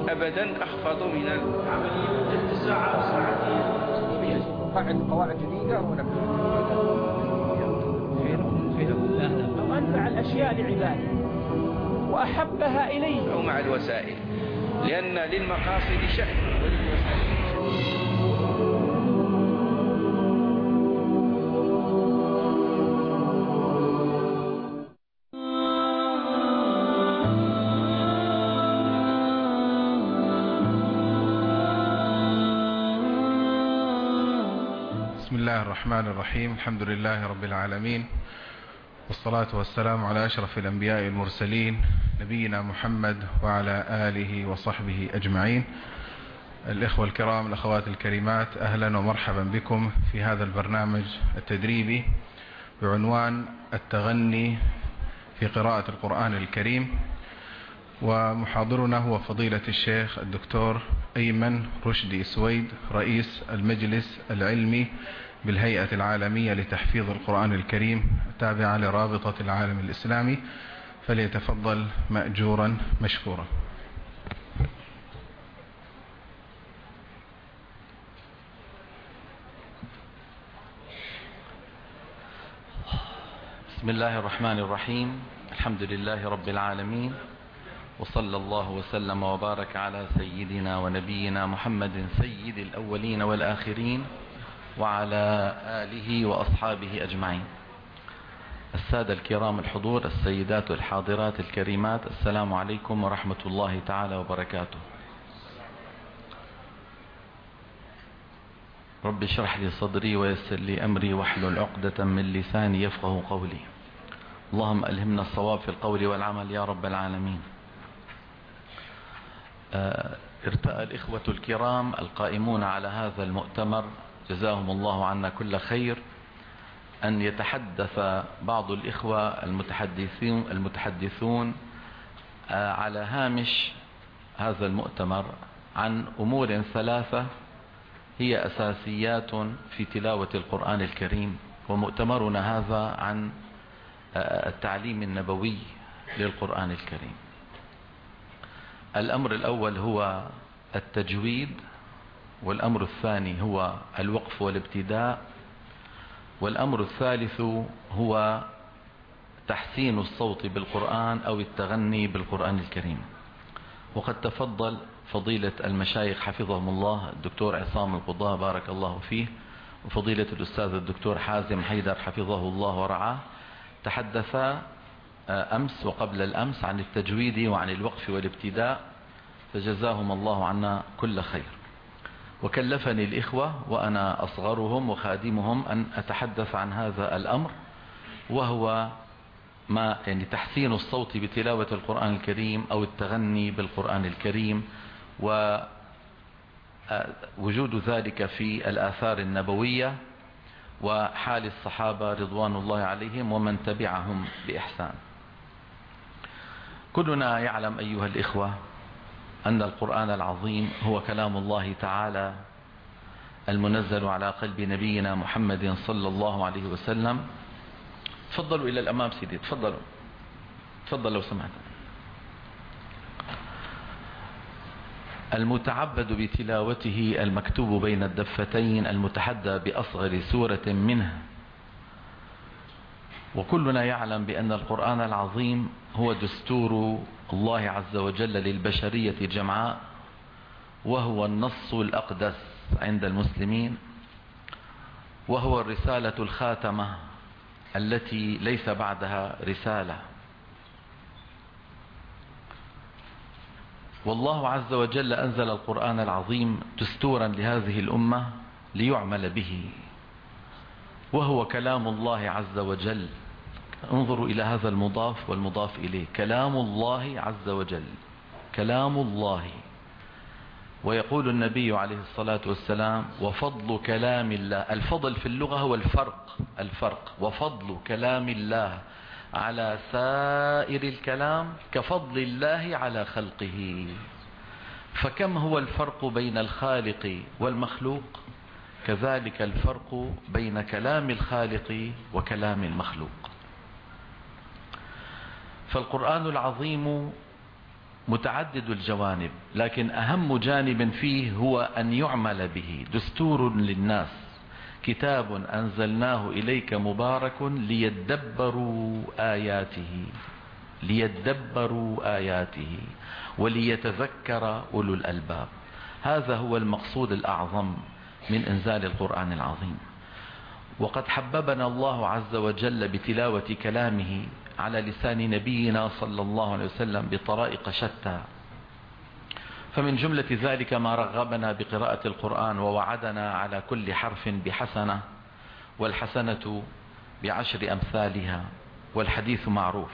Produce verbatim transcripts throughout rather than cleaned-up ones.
أبدا أخفض من عملية ثلاث ساعة ساعتين قواعد قواعد جديدة ولا أو أنفع الأشياء لعباده وأحبها إليه أو مع الوسائل، لأن للمقاصد شأن وللوسائل شأن. بسم الله الرحمن الرحيم. الحمد لله رب العالمين، والصلاة والسلام على أشرف الأنبياء والمرسلين نبينا محمد وعلى آله وصحبه أجمعين. الإخوة الكرام، الأخوات الكريمات، أهلا ومرحبا بكم في هذا البرنامج التدريبي بعنوان التغني في قراءة القرآن الكريم. ومحاضرنا هو فضيلة الشيخ الدكتور أيمن رشدي سويد، رئيس المجلس العلمي بالهيئة العالمية لتحفيظ القرآن الكريم التابعة لرابطة العالم الإسلامي، فليتفضل مأجورا مشكورا. بسم الله الرحمن الرحيم. الحمد لله رب العالمين، وصلى الله وسلم وبارك على سيدنا ونبينا محمد سيد الأولين والآخرين وعلى آله وأصحابه أجمعين. السادة الكرام الحضور، السيدات الحاضرات الكريمات، السلام عليكم ورحمة الله تعالى وبركاته. رب اشرح لي صدري ويسر لي أمري واحلل عقدة من لساني يفقه قولي. اللهم ألهمنا الصواب في القول والعمل يا رب العالمين. ارتأى الإخوة الكرام القائمون على هذا المؤتمر جزاهم الله عنا كل خير أن يتحدث بعض الإخوة المتحدثين المتحدثون على هامش هذا المؤتمر عن أمور ثلاثة هي أساسيات في تلاوة القرآن الكريم. ومؤتمرنا هذا عن التعليم النبوي للقرآن الكريم. الأمر الأول هو التجويد، والأمر الثاني هو الوقف والابتداء، والأمر الثالث هو تحسين الصوت بالقرآن أو التغني بالقرآن الكريم. وقد تفضل فضيلة المشايخ حفظهم الله الدكتور عصام القضاء بارك الله فيه، وفضيلة الأستاذ الدكتور حازم حيدر حفظه الله ورعاه، تحدثا أمس وقبل الأمس عن التجويد وعن الوقف والابتداء، فجزاهم الله عنا كل خير. وكلفني الإخوة وأنا أصغرهم وخادمهم أن أتحدث عن هذا الأمر، وهو ما يعني تحسين الصوت بتلاوة القرآن الكريم أو التغني بالقرآن الكريم، ووجود ذلك في الآثار النبوية وحال الصحابة رضوان الله عليهم ومن تبعهم بإحسان. كلنا يعلم أيها الإخوة أن القرآن العظيم هو كلام الله تعالى المنزل على قلب نبينا محمد صلى الله عليه وسلم. تفضلوا إلى الأمام سيدي، تفضلوا تفضل لو سمحت. المتعبد بتلاوته المكتوب بين الدفتين المتحدى بأصغر سورة منه. وكلنا يعلم بأن القرآن العظيم هو دستور الله عز وجل للبشرية جمعاء، وهو النص الأقدس عند المسلمين، وهو الرسالة الخاتمة التي ليس بعدها رسالة. والله عز وجل أنزل القرآن العظيم دستورا لهذه الأمة ليعمل به، وهو كلام الله عز وجل. انظروا إلى هذا المضاف والمضاف إليه، كلام الله عز وجل، كلام الله. ويقول النبي عليه الصلاة والسلام: وفضل كلام الله، الفضل في اللغة هو الفرق الفرق وفضل كلام الله على سائر الكلام كفضل الله على خلقه. فكم هو الفرق بين الخالق والمخلوق، كذلك الفرق بين كلام الخالق وكلام المخلوق. فالقرآن العظيم متعدد الجوانب، لكن أهم جانب فيه هو أن يعمل به، دستور للناس، كتاب أنزلناه إليك مبارك ليدبروا آياته ليدبروا آياته وليتذكر أولو الألباب. هذا هو المقصود الأعظم من إنزال القرآن العظيم. وقد حببنا الله عز وجل بتلاوة كلامه على لسان نبينا صلى الله عليه وسلم بطرائق شتى، فمن جملة ذلك ما رغبنا بقراءة القرآن ووعدنا على كل حرف بحسنة، والحسنة بعشر أمثالها، والحديث معروف.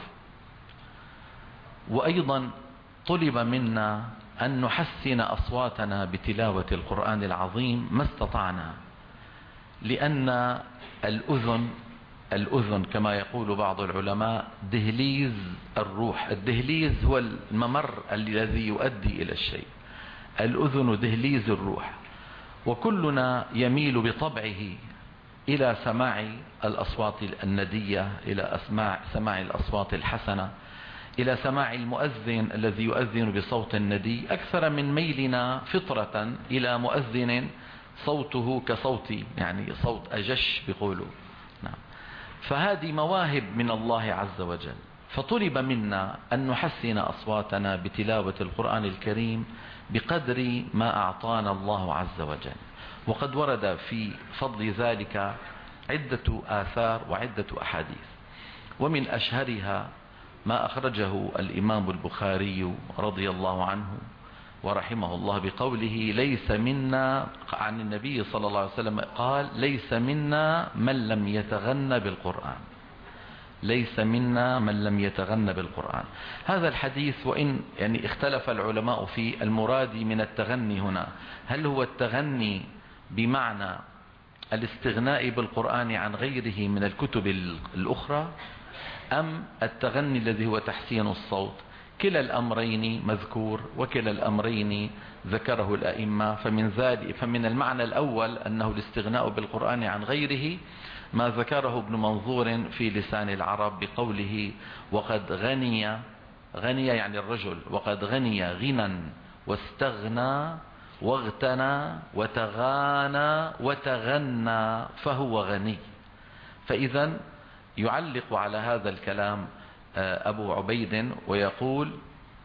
وأيضا طلب منا أن نحسن أصواتنا بتلاوة القرآن العظيم ما استطعنا، لأن الأذن الأذن كما يقول بعض العلماء دهليز الروح. الدهليز هو الممر الذي يؤدي إلى الشيء، الأذن دهليز الروح. وكلنا يميل بطبعه إلى سماع الأصوات الندية، إلى أسماع سماع الأصوات الحسنة، إلى سماع المؤذن الذي يؤذن بصوت ندي، أكثر من ميلنا فطرة إلى مؤذن صوته كصوتي، يعني صوت أجش بيقولوا. نعم. فهذه مواهب من الله عز وجل، فطلب منا أن نحسن أصواتنا بتلاوة القرآن الكريم بقدر ما أعطانا الله عز وجل. وقد ورد في فضل ذلك عدة آثار وعدة أحاديث، ومن أشهرها ما أخرجه الإمام البخاري رضي الله عنه ورحمه الله بقوله: ليس منا، عن النبي صلى الله عليه وسلم قال: ليس منا من لم يتغنى بالقرآن، ليس منا من لم يتغنى بالقرآن. هذا الحديث وإن يعني اختلف العلماء في المراد من التغني هنا، هل هو التغني بمعنى الاستغناء بالقرآن عن غيره من الكتب الأخرى، أم التغني الذي هو تحسين الصوت؟ كلا الأمرين مذكور، وكلا الأمرين ذكره الأئمة. فمن ذلك فمن المعنى الأول أنه الاستغناء بالقرآن عن غيره ما ذكره ابن منظور في لسان العرب بقوله: وقد غني، غني يعني الرجل، وقد غني غنى واستغنى واغتنى وتغانى وتغنى فهو غني. فإذا يعلق على هذا الكلام أبو عبيد ويقول: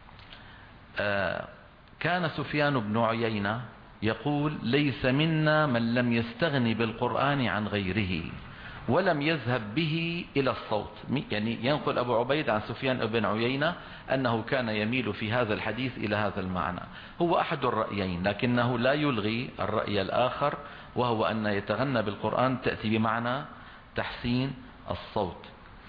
كان سفيان بن عيينة يقول: ليس منا من لم يستغني بالقرآن عن غيره ولم يذهب به إلى الصوت. يعني ينقل أبو عبيد عن سفيان بن عيينة أنه كان يميل في هذا الحديث إلى هذا المعنى. هو أحد الرأيين، لكنه لا يلغي الرأي الآخر، وهو أن يتغنى بالقرآن تأتي بمعنى تحسين الصوت.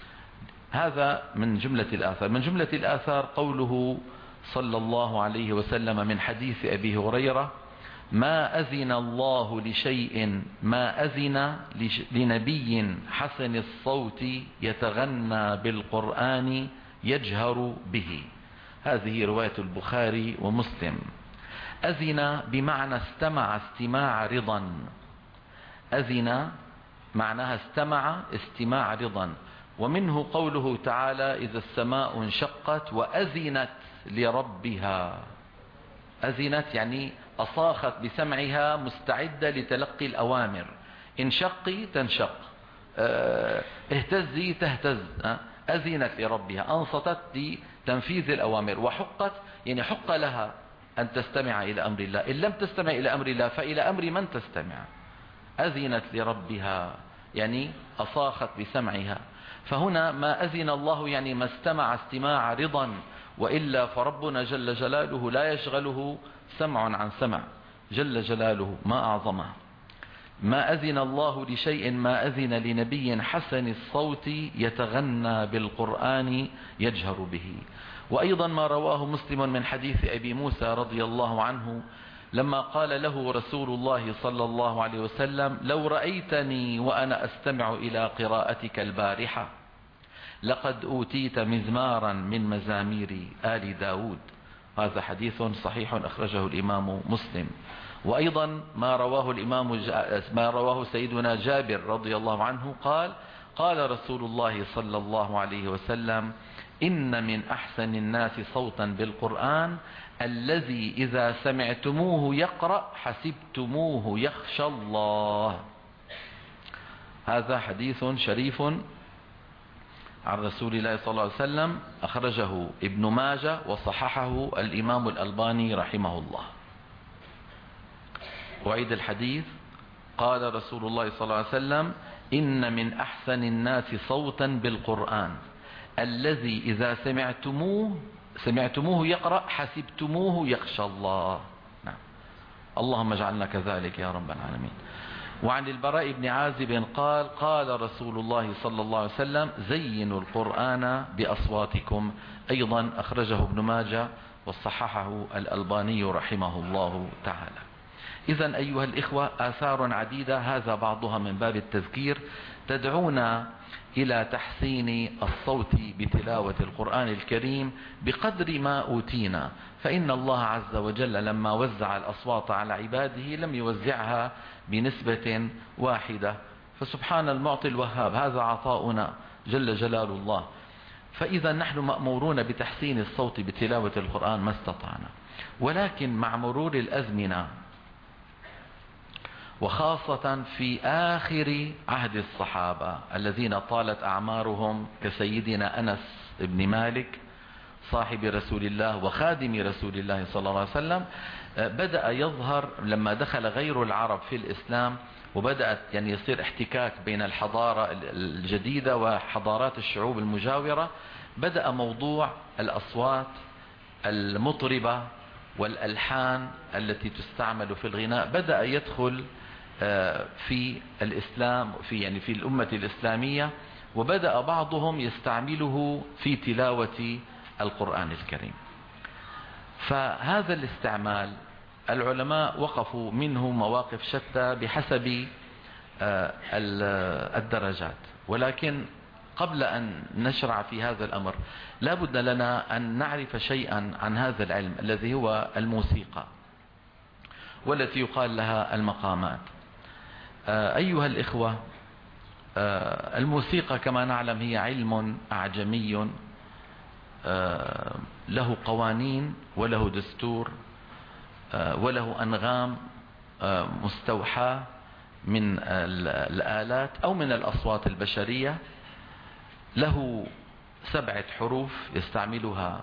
هذا من جملة الآثار. من جملة الآثار قوله صلى الله عليه وسلم من حديث أبي هريرة: ما أذن الله لشيء ما أذن لنبي حسن الصوت يتغنى بالقرآن يجهر به. هذه رواية البخاري ومسلم. أذن بمعنى استمع استماع رضا، أذن معناها استمع استماع رضا. ومنه قوله تعالى: إذا السماء انشقت وأذنت لربها. أذنت يعني أصاخت بسمعها مستعدة لتلقي الأوامر. انشقي تنشق، اه اهتزي تهتز. اه أذنت لربها، أنصتت لتنفيذ الأوامر. وحقت يعني حق لها أن تستمع إلى أمر الله، إن لم تستمع إلى أمر الله فإلى أمر من تستمع. أذنت لربها يعني أصاخت بسمعها. فهنا ما أذن الله يعني ما استمع استماع رضا، وإلا فربنا جل جلاله لا يشغله سمع عن سمع، جل جلاله ما أعظمه. ما أذن الله لشيء ما أذن لنبي حسن الصوت يتغنى بالقرآن يجهر به. وأيضا ما رواه مسلم من حديث أبي موسى رضي الله عنه لما قال له رسول الله صلى الله عليه وسلم: لو رأيتني وأنا أستمع إلى قراءتك البارحة لقد أوتيت مزمارا من مزامير آل داود. هذا حديث صحيح أخرجه الإمام مسلم. وأيضا ما رواه الإمام ما رواه سيدنا جابر رضي الله عنه قال: قال رسول الله صلى الله عليه وسلم: إن من أحسن الناس صوتا بالقرآن الذي إذا سمعتموه يقرأ حسبتموه يخشى الله. هذا حديث شريف عن رسول الله صلى الله عليه وسلم، أخرجه ابن ماجه وصححه الإمام الألباني رحمه الله. وعيد الحديث: قال رسول الله صلى الله عليه وسلم: إن من أحسن الناس صوتا بالقرآن الذي إذا سمعتموه سمعتموه يقرأ حسبتموه يخشى الله. نعم. اللهم اجعلنا كذلك يا رب العالمين. وعن البراء بن عازب قال: قال رسول الله صلى الله عليه وسلم: زينوا القرآن بأصواتكم. أيضا أخرجه ابن ماجه وصححه الألباني رحمه الله تعالى. إذن أيها الإخوة، آثار عديدة، هذا بعضها من باب التذكير، تدعونا إلى تحسين الصوت بتلاوة القرآن الكريم بقدر ما أوتينا. فإن الله عز وجل لما وزع الأصوات على عباده لم يوزعها بنسبة واحدة، فسبحان المعطي الوهاب، هذا عطاؤنا جل جلال الله. فإذا نحن مأمورون بتحسين الصوت بتلاوة القرآن ما استطعنا، ولكن مع مرور الأزمنة وخاصة في آخر عهد الصحابة الذين طالت أعمارهم كسيدنا أنس بن مالك صاحب رسول الله وخادم رسول الله صلى الله عليه وسلم، بدأ يظهر لما دخل غير العرب في الإسلام، وبدأت يعني يصير احتكاك بين الحضارة الجديدة وحضارات الشعوب المجاورة، بدأ موضوع الأصوات المطربة والألحان التي تستعمل في الغناء بدأ يدخل في الإسلام، في يعني في الأمة الإسلامية، وبدأ بعضهم يستعمله في تلاوة القرآن الكريم. فهذا الاستعمال العلماء وقفوا منه مواقف شتى بحسب الدرجات، ولكن قبل أن نشرع في هذا الأمر لا بد لنا أن نعرف شيئا عن هذا العلم الذي هو الموسيقى، والتي يقال لها المقامات. أيها الإخوة، الموسيقى كما نعلم هي علم أعجمي له قوانين وله دستور وله أنغام مستوحاة من الآلات أو من الأصوات البشرية، له سبعة حروف يستعملها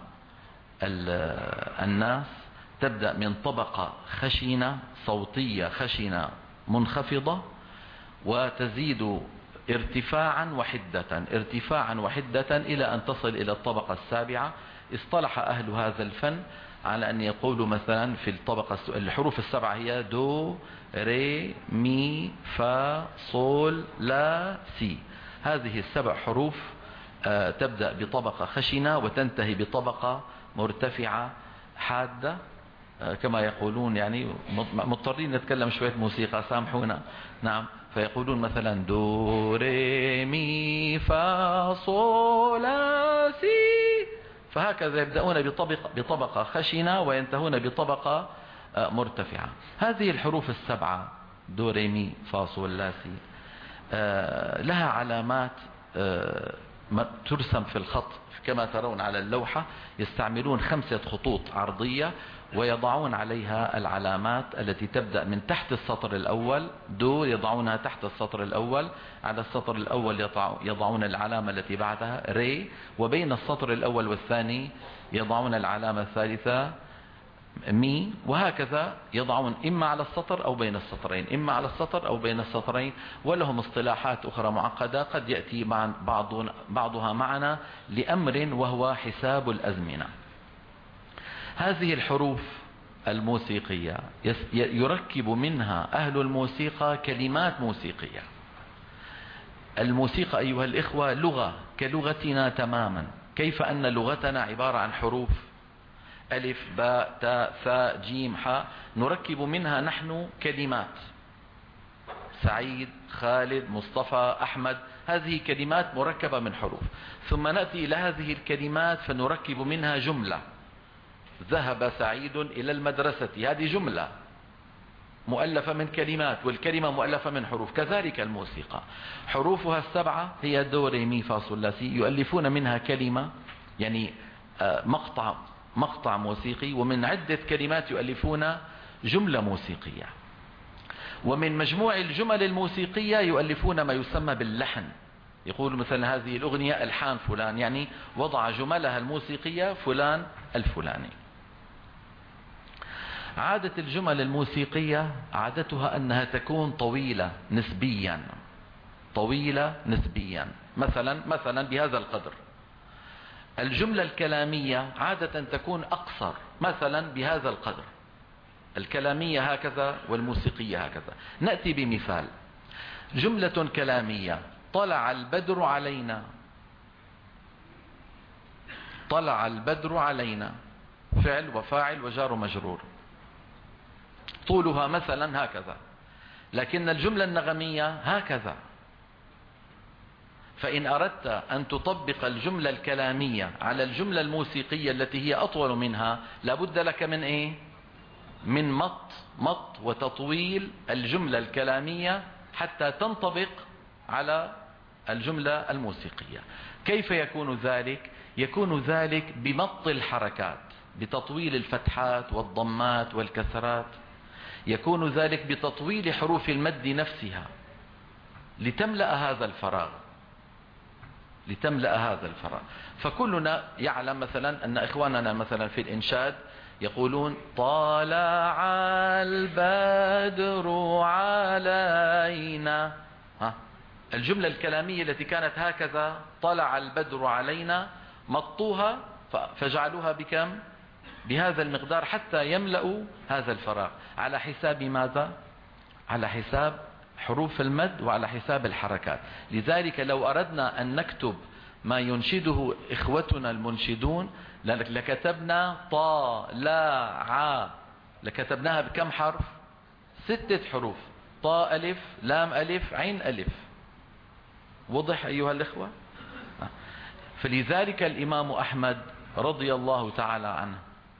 الناس، تبدأ من طبقة خشنة صوتية خشنة منخفضة، وتزيد ارتفاعا وحدة ارتفاعا وحدة إلى أن تصل إلى الطبقة السابعة. اصطلح أهل هذا الفن على أن يقولوا مثلا في الطبقة الحروف السبعة هي دو ري مي فا صول لا سي. هذه السبع حروف تبدأ بطبقة خشنة وتنتهي بطبقة مرتفعة حادة، كما يقولون، يعني مضطرين نتكلم شوية موسيقى سامحونا. نعم. فيقولون مثلا دو ري مي فا صول لا سي، فهكذا يبدأون بطبقة, بطبقة خشنة وينتهون بطبقة مرتفعة. هذه الحروف السبعة دو ري مي فا صول لا سي لها علامات ترسم في الخط كما ترون على اللوحة. يستعملون خمسة خطوط عرضية ويضعون عليها العلامات التي تبدأ من تحت السطر الأول. دو يضعونها تحت السطر الأول، على السطر الأول يضعون العلامة التي بعدها ري، وبين السطر الأول والثاني يضعون العلامة الثالثة مي، وهكذا يضعون إما على السطر أو بين السطرين، إما على السطر أو بين السطرين. ولهم اصطلاحات أخرى معقدة قد يأتي مع بعض بعضها معنا لأمر وهو حساب الأزمنة. هذه الحروف الموسيقية يركب منها أهل الموسيقى كلمات موسيقية. الموسيقى أيها الإخوة لغة كلغتنا تماما، كيف أن لغتنا عبارة عن حروف ألف باء تاء ثاء جيم حاء، نركب منها نحن كلمات. سعيد، خالد، مصطفى، أحمد، هذه كلمات مركبة من حروف. ثم نأتي إلى هذه الكلمات فنركب منها جملة. ذهب سعيد إلى المدرسة، هذه جملة مؤلفة من كلمات، والكلمة مؤلفة من حروف. كذلك الموسيقى حروفها السبعة هي دو ري مي فا صول لا سي، يؤلفون منها كلمة يعني مقطع مقطع موسيقي، ومن عدة كلمات يؤلفون جملة موسيقية، ومن مجموع الجمل الموسيقية يؤلفون ما يسمى باللحن. يقول مثلا هذه الأغنية ألحان فلان، يعني وضع جملها الموسيقية فلان الفلاني. عادة الجمل الموسيقية عادتها أنها تكون طويلة نسبيا، طويلة نسبيا، مثلا مثلا بهذا القدر. الجملة الكلامية عادة تكون أقصر، مثلا بهذا القدر، الكلامية هكذا والموسيقية هكذا. نأتي بمثال: جملة كلامية: طلع البدر علينا، طلع البدر علينا، فعل وفاعل وجار مجرور، طولها مثلا هكذا. لكن الجملة النغمية هكذا. فإن أردت أن تطبق الجملة الكلامية على الجملة الموسيقية التي هي أطول منها، لابد لك من إيه؟ من مط مط وتطويل الجملة الكلامية حتى تنطبق على الجملة الموسيقية. كيف يكون ذلك؟ يكون ذلك بمط الحركات، بتطويل الفتحات والضمات والكسرات. يكون ذلك بتطويل حروف المد نفسها لتملأ هذا الفراغ، لتملأ هذا الفراغ. فكلنا يعلم مثلا أن إخواننا مثلا في الإنشاد يقولون: طلع البدر علينا. ها، الجملة الكلامية التي كانت هكذا، طلع البدر علينا، مطوها فجعلوها بكم؟ بهذا المقدار حتى يملأوا هذا الفراغ. على حساب ماذا؟ على حساب حروف المد وعلى حساب الحركات. لذلك لو أردنا أن نكتب ما ينشده إخوتنا المنشدون لكتبنا طا لا ع، لكتبناها بكم حرف؟ ستة حروف: طا ألف، لام ألف، عين ألف. وضح أيها الإخوة؟ فلذلك الإمام أحمد رضي الله تعالى عنه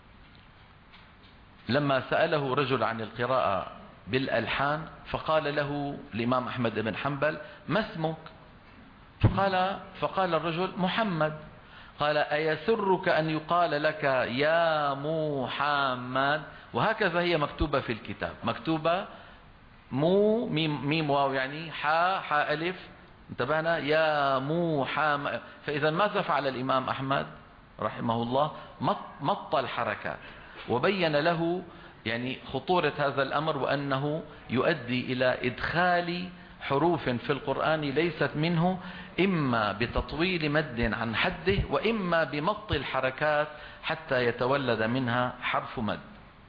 لما سأله رجل عن القراءة بالألحان فقال له الإمام أحمد بن حنبل: ما اسمك؟ فقال, فقال الرجل: محمد. قال: أيسرك أن يقال لك يا محمد؟ وهكذا هي مكتوبة في الكتاب، مكتوبة مو ميم, ميم واو، يعني حا حا ألف، انتبهنا؟ يا محمد. فإذا ماذا فعل الإمام أحمد رحمه الله؟ مط, مط الحركات، وبين له يعني خطورة هذا الأمر، وأنه يؤدي إلى إدخال حروف في القرآن ليست منه، إما بتطويل مد عن حده، وإما بمط الحركات حتى يتولد منها حرف مد.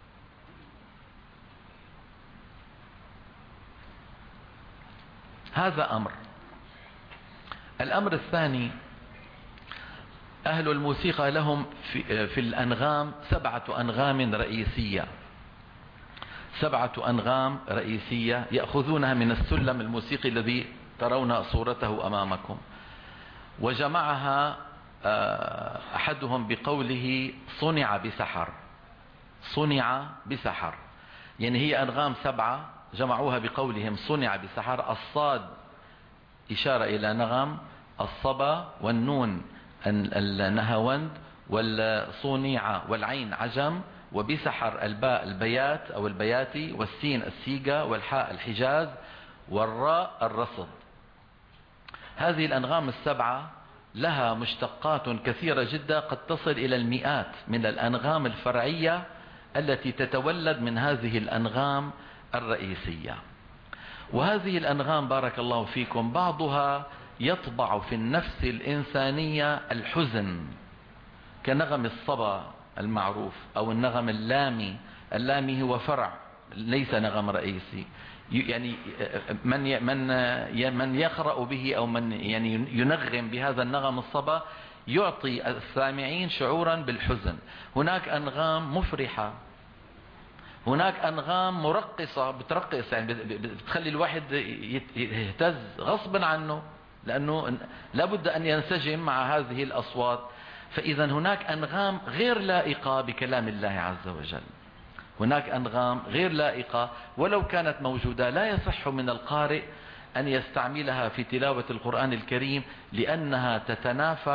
هذا أمر. الأمر الثاني: أهل الموسيقى لهم في, في الأنغام سبعة أنغام رئيسية، سبعة أنغام رئيسية يأخذونها من السلم الموسيقي الذي ترون صورته أمامكم. وجمعها أحدهم بقوله: صنع بسحر، صنع بسحر، يعني هي أنغام سبعة جمعوها بقولهم صنع بسحر. الصاد إشارة إلى نغم، الصبا والنون النهاوند، والصونيعة والعين عجم، وبسحر الباء البيات أو البياتي، والسين السيقة، والحاء الحجاز، والراء الرصد. هذه الأنغام السبعة لها مشتقات كثيرة جدا، قد تصل إلى المئات من الأنغام الفرعية التي تتولد من هذه الأنغام الرئيسية. وهذه الأنغام بارك الله فيكم بعضها يطبع في النفس الإنسانية الحزن، كنغم الصبا المعروف أو النغم اللامي. اللامي هو فرع ليس نغم رئيسي، يعني من من من يقرأ به أو من يعني ينغم بهذا النغم الصبا يعطي السامعين شعورا بالحزن. هناك أنغام مفرحة، هناك أنغام مرقصة بترقص، يعني بتخلي الواحد يهتز غصبا عنه، لأنه لابد أن ينسجم مع هذه الأصوات. فإذا هناك أنغام غير لائقة بكلام الله عز وجل، هناك أنغام غير لائقة ولو كانت موجودة لا يصح من القارئ أن يستعملها في تلاوة القرآن الكريم، لأنها تتنافى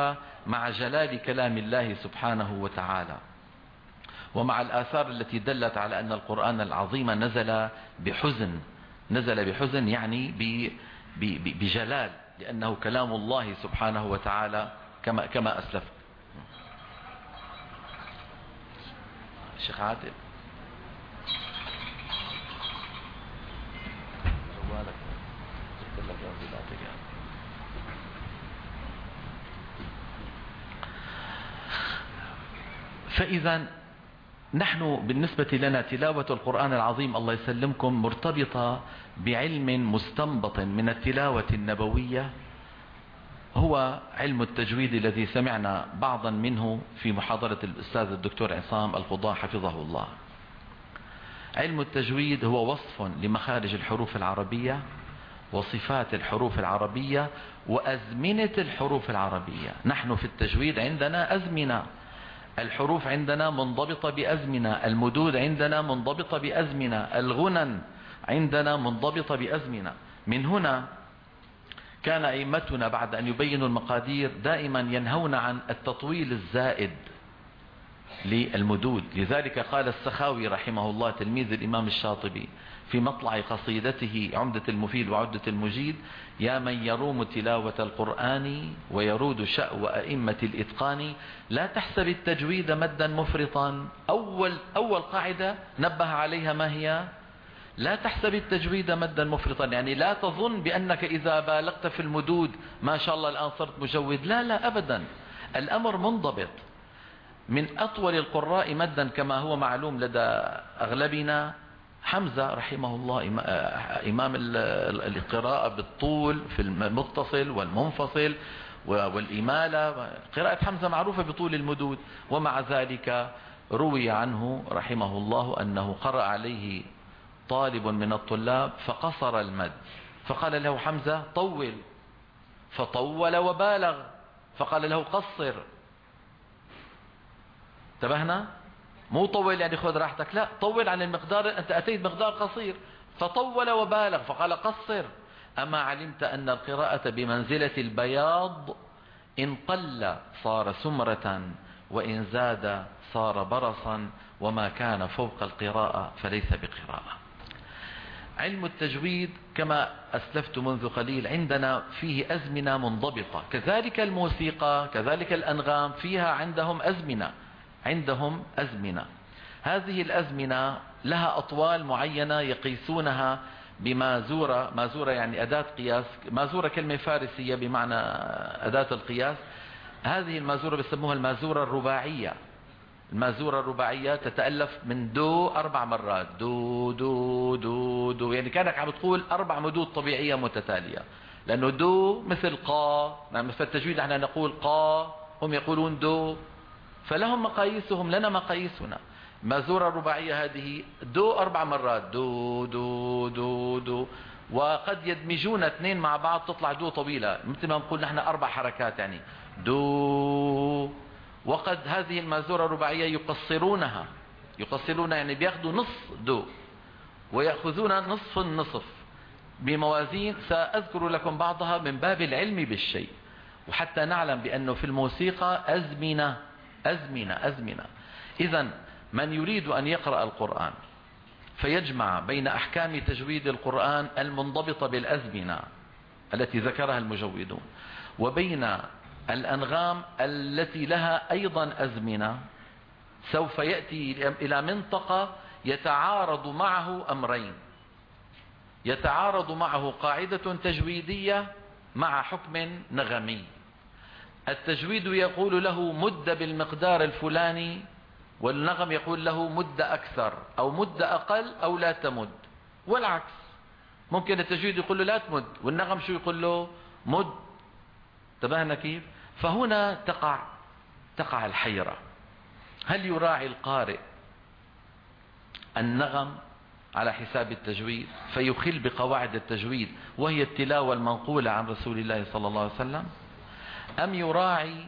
مع جلال كلام الله سبحانه وتعالى، ومع الآثار التي دلت على أن القرآن العظيم نزل بحزن، نزل بحزن يعني بجلال، لأنه كلام الله سبحانه وتعالى كما كما أسلف. الشيخ عادل جوالك جبت لك يا فإذا نحن بالنسبة لنا تلاوة القرآن العظيم الله يسلمكم مرتبطة بعلم مستنبط من التلاوة النبوية، هو علم التجويد الذي سمعنا بعضا منه في محاضرة الأستاذ الدكتور عصام القضاة حفظه الله. علم التجويد هو وصف لمخارج الحروف العربية وصفات الحروف العربية وأزمنة الحروف العربية. نحن في التجويد عندنا أزمنة، الحروف عندنا منضبطة بأزمنة، المدود عندنا منضبطة بأزمنة، الغنن عندنا منضبطة بأزمنة. من هنا كان أئمتنا بعد أن يبينوا المقادير دائما ينهون عن التطويل الزائد للمدود. لذلك قال السخاوي رحمه الله تلميذ الإمام الشاطبي في مطلع قصيدته عمدة المفيد وعدة المجيد: يا من يروم تلاوة القرآن ويرود شأو أئمة الإتقان، لا تحسب التجويد مدا مفرطا. أول, أول قاعدة نبه عليها ما هي؟ لا تحسب التجويد مدا مفرطا، يعني لا تظن بأنك إذا بالغت في المدود ما شاء الله الآن صرت مجود، لا لا أبدا، الأمر منضبط. من أطول القراء مدا كما هو معلوم لدى أغلبنا حمزة رحمه الله، إمام القراءة بالطول في المتصل والمنفصل والإمالة. قراءة حمزة معروفة بطول المدود، ومع ذلك روي عنه رحمه الله أنه قرأ عليه طالب من الطلاب فقصر المد، فقال له حمزة طول، فطول وبالغ، فقال له قصر. انتبهنا؟ مو طول يعني خذ راحتك، لا، طول عن المقدار، أنت أتيت مقدار قصير، فطول وبالغ فقال قصر. أما علمت أن القراءة بمنزلة البياض، إن قل صار سمرة وإن زاد صار برصا، وما كان فوق القراءة فليس بقراءة. علم التجويد كما أسلفت منذ قليل عندنا فيه أزمنة منضبطة، كذلك الموسيقى كذلك الأنغام فيها عندهم أزمنة، عندهم أزمنة. هذه الأزمنة لها أطوال معينة يقيسونها بمازورة. مازورة يعني أداة قياس، مازورة كلمة فارسية بمعنى أداة القياس. هذه المازورة بيسموها المازورة الرباعية. المازورة الرباعية تتألف من دو أربع مرات، دو دو دو دو، يعني كانك عم تقول أربع مدود طبيعية متتالية، لأنه دو مثل قا، مثل التجويد نحن نقول قا، هم يقولون دو، فلهم مقاييسهم لنا مقاييسنا. مازورة الرباعية هذه دو أربع مرات، دو دو دو دو، وقد يدمجون اثنين مع بعض تطلع دو طويلة، مثل ما نقول نحن أربع حركات يعني دو. وقد هذه المازورة الرباعية يقصرونها، يقصرونها يعني بياخذوا نص دو ويأخذون نصف النصف بموازين سأذكر لكم بعضها من باب العلم بالشيء، وحتى نعلم بأنه في الموسيقى أزمنة أزمنة أزمنة. إذن من يريد أن يقرأ القرآن فيجمع بين أحكام تجويد القرآن المنضبطة بالأزمنة التي ذكرها المجودون وبين الأنغام التي لها أيضا أزمنة، سوف يأتي إلى منطقة يتعارض معه أمرين، يتعارض معه قاعدة تجويدية مع حكم نغمي. التجويد يقول له مد بالمقدار الفلاني، والنغم يقول له مد أكثر أو مد أقل أو لا تمد، والعكس. ممكن التجويد يقول له لا تمد والنغم شو يقول له مد. انتبهنا كيف؟ فهنا تقع تقع الحيرة. هل يراعي القارئ النغم على حساب التجويد فيخل بقواعد التجويد وهي التلاوة المنقولة عن رسول الله صلى الله عليه وسلم، أم يراعي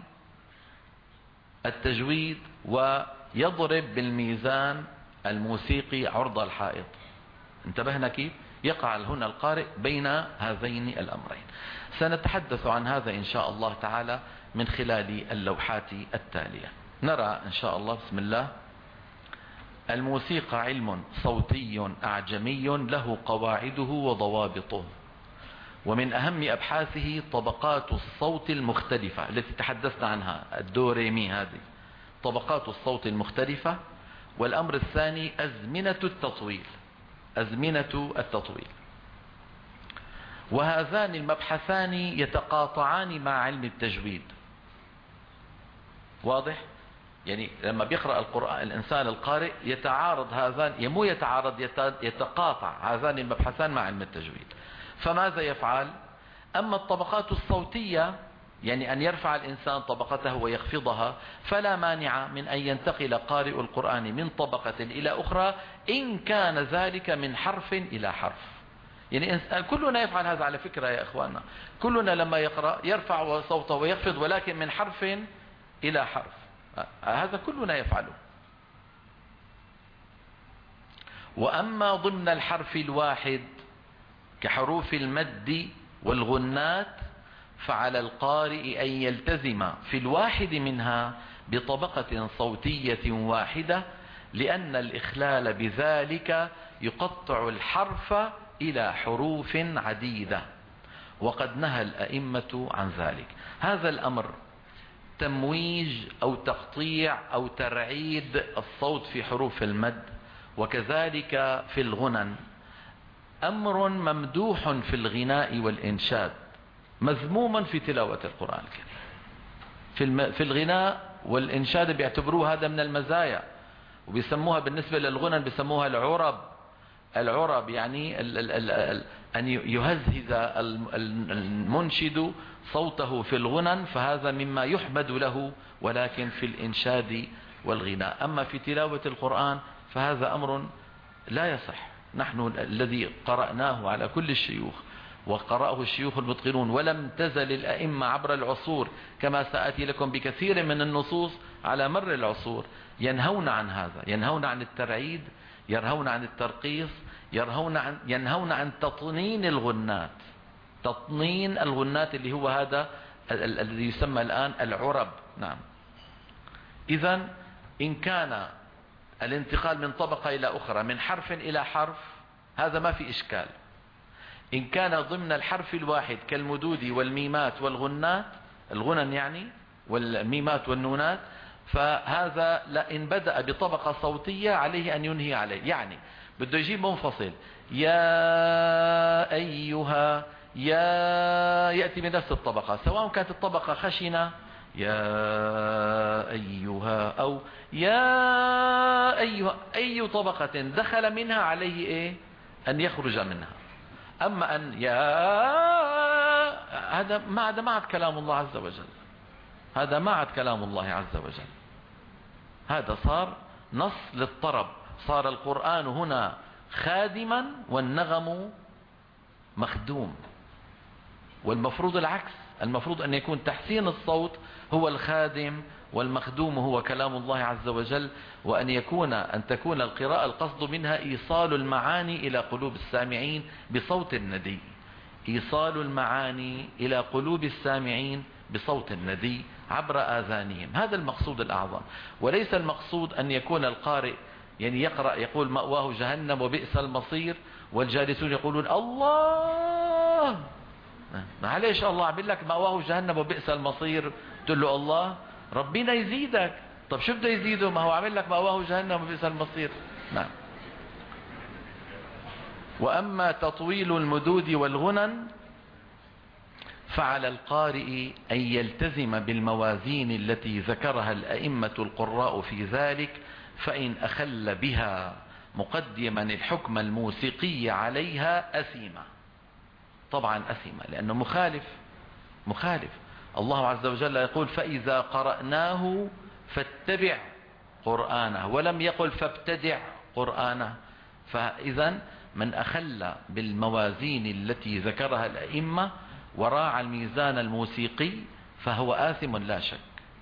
التجويد ويضرب بالميزان الموسيقي عرض الحائط؟ انتبهنا كيف؟ يقع هنا القارئ بين هذين الأمرين. سنتحدث عن هذا إن شاء الله تعالى من خلال اللوحات التالية. نرى إن شاء الله بسم الله. الموسيقى علم صوتي أعجمي له قواعده وضوابطه، ومن أهم أبحاثه طبقات الصوت المختلفة التي تحدثنا عنها، الدو ري مي، هذه طبقات الصوت المختلفة. والأمر الثاني أزمنة التطويل، أزمنة التطويل. وهذان المبحثان يتقاطعان مع علم التجويد. واضح؟ يعني لما بيقرأ القرآن الإنسان القارئ يتعارض هذان، مو يتعارض، يتقاطع هذان المبحثان مع علم التجويد. فماذا يفعل؟ أما الطبقات الصوتية، يعني أن يرفع الإنسان طبقته ويخفضها، فلا مانع من أن ينتقل قارئ القرآن من طبقة إلى أخرى إن كان ذلك من حرف إلى حرف. يعني كلنا يفعل هذا على فكرة يا إخواننا، كلنا لما يقرأ يرفع صوته ويخفض، ولكن من حرف إلى حرف، هذا كلنا يفعله. وأما ضمن الحرف الواحد كحروف المد والغنات فعلى القارئ أن يلتزم في الواحد منها بطبقة صوتية واحدة، لأن الإخلال بذلك يقطع الحرف إلى حروف عديدة، وقد نهى الأئمة عن ذلك. هذا الأمر تمويج أو تقطيع أو ترعيد الصوت في حروف المد وكذلك في الغنن أمر ممدوح في الغناء والإنشاد، مذموما في تلاوة القرآن الكريم. في, الم... في الغناء والإنشاد بيعتبروه هذا من المزايا، وبيسموها بالنسبة للغنن بيسموها العرب. العرب يعني ال... ال... ال... ال... أن يهزهز المنشد صوته في الغنن، فهذا مما يحمد له، ولكن في الإنشاد والغناء. أما في تلاوة القرآن فهذا أمر لا يصح. نحن الذي قرأناه على كل الشيوخ وقرأه الشيوخ المتقنون، ولم تزل الأئمة عبر العصور كما سأتي لكم بكثير من النصوص على مر العصور ينهون عن هذا، ينهون عن الترعيد، ينهون عن الترقيص، ينهون عن, ينهون عن تطنين الغنات، تطنين الغنات اللي هو هذا الذي يسمى الآن العرب. نعم. إذن إن كان الانتقال من طبقة إلى أخرى من حرف إلى حرف هذا ما في إشكال. إن كان ضمن الحرف الواحد كالمدود والميمات والغنات، الغنن يعني والميمات والنونات، فهذا لئن بدأ بطبقة صوتية عليه أن ينهي عليه. يعني بده يجيب منفصل، يا أيها، يا يأتي بنفس الطبقة، سواء كانت الطبقة خشنة يا أيها أو يا أيها، أي طبقة دخل منها عليه إيه؟ أن يخرج منها. أما أن يا هذا ما هذا ما عاد كلام الله عز وجل، هذا ما عاد كلام الله عز وجل، هذا صار نص للطرب، صار القرآن هنا خادما والنغم مخدوم. والمفروض العكس، المفروض أن يكون تحسين الصوت هو الخادم والمخدوم هو كلام الله عز وجل، وأن يكون أن تكون القراءة القصد منها إيصال المعاني إلى قلوب السامعين بصوت الندي، إيصال المعاني إلى قلوب السامعين بصوت الندي عبر آذانهم. هذا المقصود الأعظم، وليس المقصود أن يكون القارئ يعني يقرأ يقول مأواه جهنم وبئس المصير، والجالسون يقولون الله، معليش الله عم لك مأواه جهنم وبئس المصير، تقول له الله ربنا يزيدك. طب شو بده يزيده؟ ما هو عامل لك مأواه جهنم وبئس المصير. نعم. وأما تطويل المدود والغنن فعلى القارئ أن يلتزم بالموازين التي ذكرها الأئمة القراء في ذلك، فإن أخل بها مقدما الحكم الموسيقي عليها أثيمة. طبعا أثيمة لأنه مخالف، مخالف. الله عز وجل يقول فإذا قرأناه فاتبع قرآنه، ولم يقل فابتدع قرآنه. فإذا من أخل بالموازين التي ذكرها الأئمة وراعى الميزان الموسيقي فهو آثم لا شك.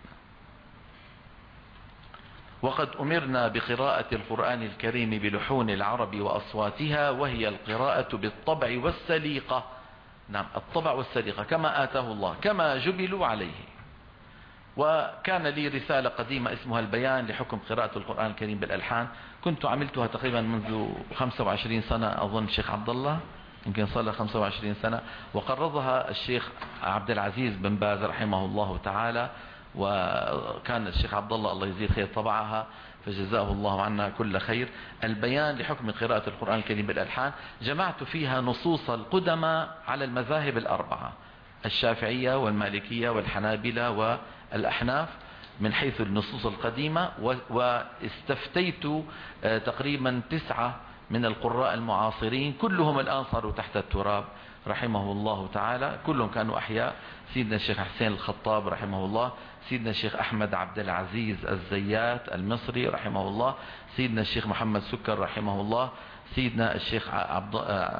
وقد أمرنا بقراءة القرآن الكريم بلحون العرب وأصواتها، وهي القراءة بالطبع والسليقة. نعم، الطبع والسليقة كما آتاه الله، كما جبلوا عليه. وكان لي رسالة قديمة اسمها البيان لحكم قراءة القرآن الكريم بالألحان، كنت عملتها تقريبا منذ خمسة وعشرين سنة أظن الشيخ عبد الله، يمكن صار له خمسة وعشرين سنة، وقرضها الشيخ عبد العزيز بن باز رحمه الله تعالى، وكان الشيخ عبد الله الله يزيد خير طبعها فجزاه الله عنا كل خير. البيان لحكم قراءة القرآن الكريم بالألحان، جمعت فيها نصوص القدماء على المذاهب الأربعة، الشافعية والمالكية والحنابلة والأحناف من حيث النصوص القديمة، واستفتيت تقريبا تسعة من القراء المعاصرين، كلهم الآن صاروا تحت التراب رحمه الله تعالى، كلهم كانوا أحياء. سيدنا الشيخ حسين الخطاب رحمه الله، سيدنا الشيخ أحمد عبد العزيز الزيات المصري رحمه الله، سيدنا الشيخ محمد سكر رحمه الله، سيدنا الشيخ عبد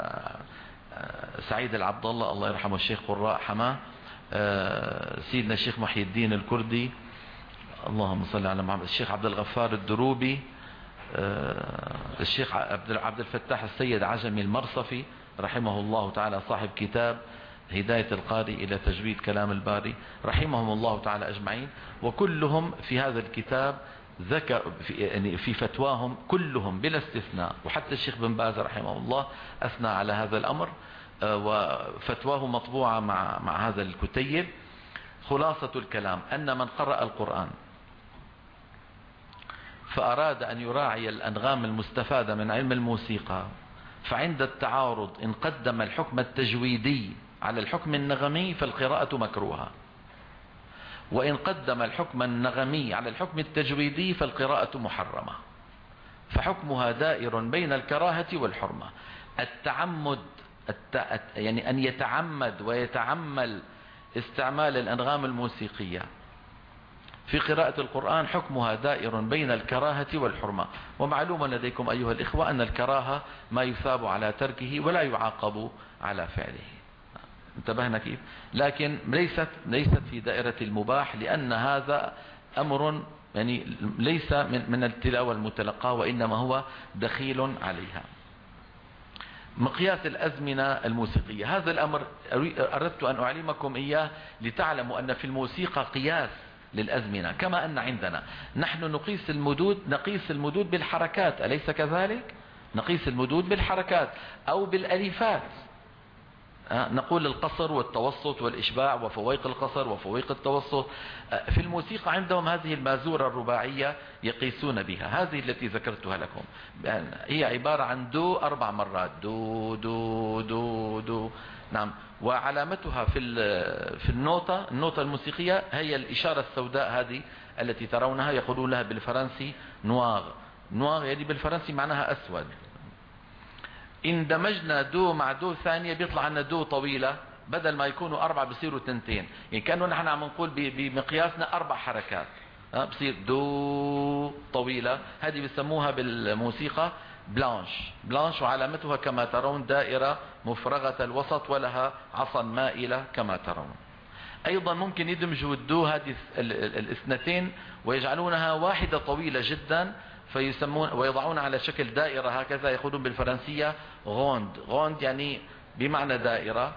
سعيد العبد الله الله يرحمه الشيخ قراء حماه، سيدنا الشيخ محي الدين الكردي، اللهم صل على محمد، الشيخ عبد الغفار الدروبي، الشيخ عبد الفتاح السيد عجمي المرصفي رحمه الله تعالى صاحب كتاب هداية القارئ إلى تجويد كلام الباري، رحمهم الله تعالى أجمعين. وكلهم في هذا الكتاب ذكر في, يعني في فتواهم كلهم بلا استثناء، وحتى الشيخ بن باز رحمه الله أثنى على هذا الأمر، وفتواه مطبوعة مع, مع هذا الكتيب. خلاصة الكلام أن من قرأ القرآن فأراد أن يراعي الأنغام المستفادة من علم الموسيقى، فعند التعارض إن قدم الحكم التجويدي على الحكم النغمي فالقراءة مكروهة، وإن قدم الحكم النغمي على الحكم التجويدي فالقراءة محرمة، فحكمها دائر بين الكراهة والحرمة. التعمد الت... يعني أن يتعمد ويتعمل استعمال الأنغام الموسيقية في قراءة القرآن حكمها دائر بين الكراهة والحرمة. ومعلوم لديكم أيها الإخوة أن الكراهة ما يثاب على تركه ولا يعاقب على فعله، انتبهنا كيف؟ لكن ليست ليست في دائرة المباح، لأن هذا أمر يعني ليس من من التلاوة المتلقاة، وإنما هو دخيل عليها. مقياس الأزمنة الموسيقية، هذا الأمر أردت أن أعلمكم إياه لتعلموا أن في الموسيقى قياس للأزمنة، كما أن عندنا نحن نقيس المدود نقيس المدود بالحركات، أليس كذلك؟ نقيس المدود بالحركات أو بالألفات، نقول القصر والتوسط والإشباع وفويق القصر وفويق التوسط. في الموسيقى عندهم هذه المازورة الرباعية يقيسون بها، هذه التي ذكرتها لكم هي عبارة عن دو أربع مرات، دو دو دو دو نعم. وعلامتها في في النوتة النوتة الموسيقية هي الإشارة السوداء هذه التي ترونها، يقولون لها بالفرنسي نواغ. نواغ يعني بالفرنسي معناها أسود. إن دمجنا دو مع دو ثانية بيطلع لنا دو طويلة، بدل ما يكونوا أربعة بصيروا تنتين، يعني كأنه نحن عم نقول بمقياسنا أربع حركات، بصير دو طويلة. هذه بيسموها بالموسيقى بلانش. بلانش وعلامتها كما ترون دائرة مفرغة الوسط ولها عصا مائلة كما ترون. أيضا ممكن يدمجوا الدو هذه الاثنتين ويجعلونها واحدة طويلة جدا، فيسمون ويضعون على شكل دائرة هكذا، يقولون بالفرنسية غوند. غوند يعني بمعنى دائرة.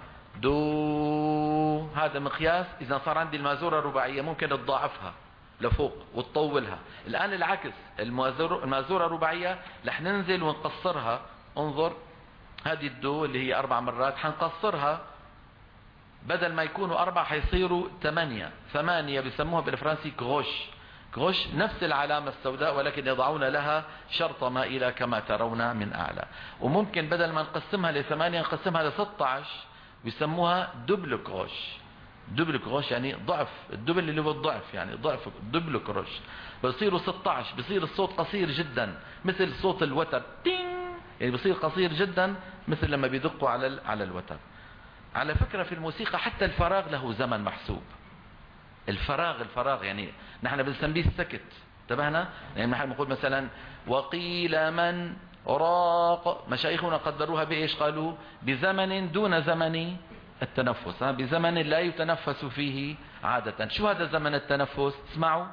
دو هذا مقياس. إذا صار عندي المازورة الرباعية ممكن تضاعفها لفوق وتطولها. الآن العكس، المازورة الرباعية رح ننزل ونقصرها. انظر هذه الدو اللي هي أربع مرات حنقصرها، بدل ما يكونوا أربعة حيصيروا ثمانية. ثمانية بيسموها بالفرنسي كروش. كروش نفس العلامة السوداء ولكن يضعون لها شرطة مائلة كما ترون من أعلى. وممكن بدل ما نقسمها لثمانية نقسمها لستة عشر ويسموها دبل كروش. دبل كروش يعني ضعف، الدبل اللي هو الضعف يعني ضعف دبل كروش. بيصيروا ستة عشر، بيصير الصوت قصير جدا مثل صوت الوتر تين، يعني بيصير قصير جدا مثل لما بيدقوا على على الوتر. على فكرة في الموسيقى حتى الفراغ له زمن محسوب. الفراغ الفراغ يعني نحن بنسميه السكت، انتبهنا؟ يعني نحن بنقول مثلا وقيل من راق، مشايخنا قدروها بايش؟ قالوا بزمن دون زمن التنفس، بزمن لا يتنفس فيه عادة. شو هذا زمن التنفس؟ اسمعوا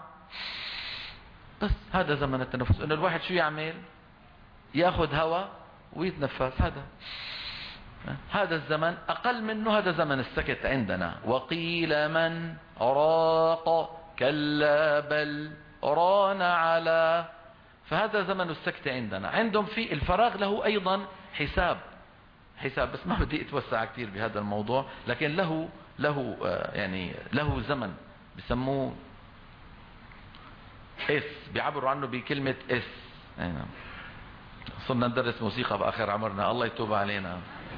بس، هذا زمن التنفس، انه الواحد شو يعمل؟ ياخذ هواء ويتنفس. هذا هذا الزمن. أقل منه هذا زمن السكت عندنا. وقيل من راق كلا بل ران على. فهذا زمن السكتة عندنا. عندهم في الفراغ له أيضا حساب حساب بس ما بدي اتوسع كثير بهذا الموضوع، لكن له له يعني له زمن بسموه اس، بيعبروا عنه بكلمة اس. نعم. صرنا ندرس موسيقى بآخر عمرنا، الله يتوب علينا.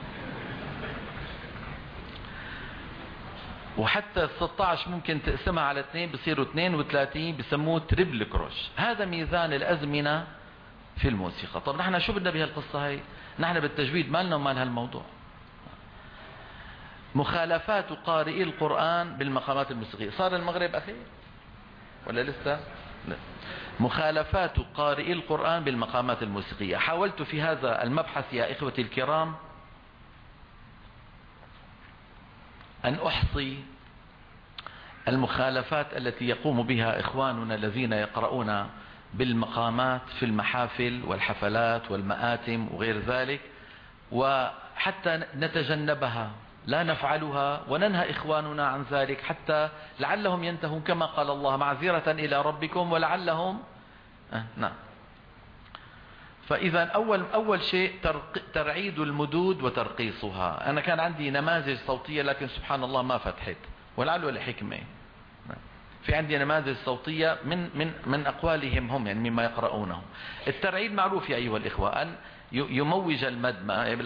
وحتى ستة عشر ممكن تقسمها على اثنين بصيروا اثنين وثلاثين، بسموه تريبل كروش. هذا ميزان الأزمنة في الموسيقى. طب نحن شو بدنا بهالقصة هاي؟ نحن بالتجويد مالنا ومال هالموضوع. مخالفات قارئي القرآن بالمقامات الموسيقية. صار المغرب أخي ولا لسه؟ لا. مخالفات قارئي القرآن بالمقامات الموسيقية. حاولت في هذا المبحث يا إخوتي الكرام أن أحصي المخالفات التي يقوم بها إخواننا الذين يقرؤون بالمقامات في المحافل والحفلات والمآتم وغير ذلك، وحتى نتجنبها، لا نفعلها وننهى إخواننا عن ذلك حتى لعلهم ينتهون كما قال الله معذرة إلى ربكم ولعلهم آه نعم. فإذا أول, أول شيء ترعيد المدود وترقيصها. أنا كان عندي نماذج صوتية لكن سبحان الله ما فتحت ولعله لحكمة. في عندي نماذج صوتية من, من, من أقوالهم هم يعني مما يقرؤونه. الترعيد معروف يا أيها الإخوة، أن يموج المد، ما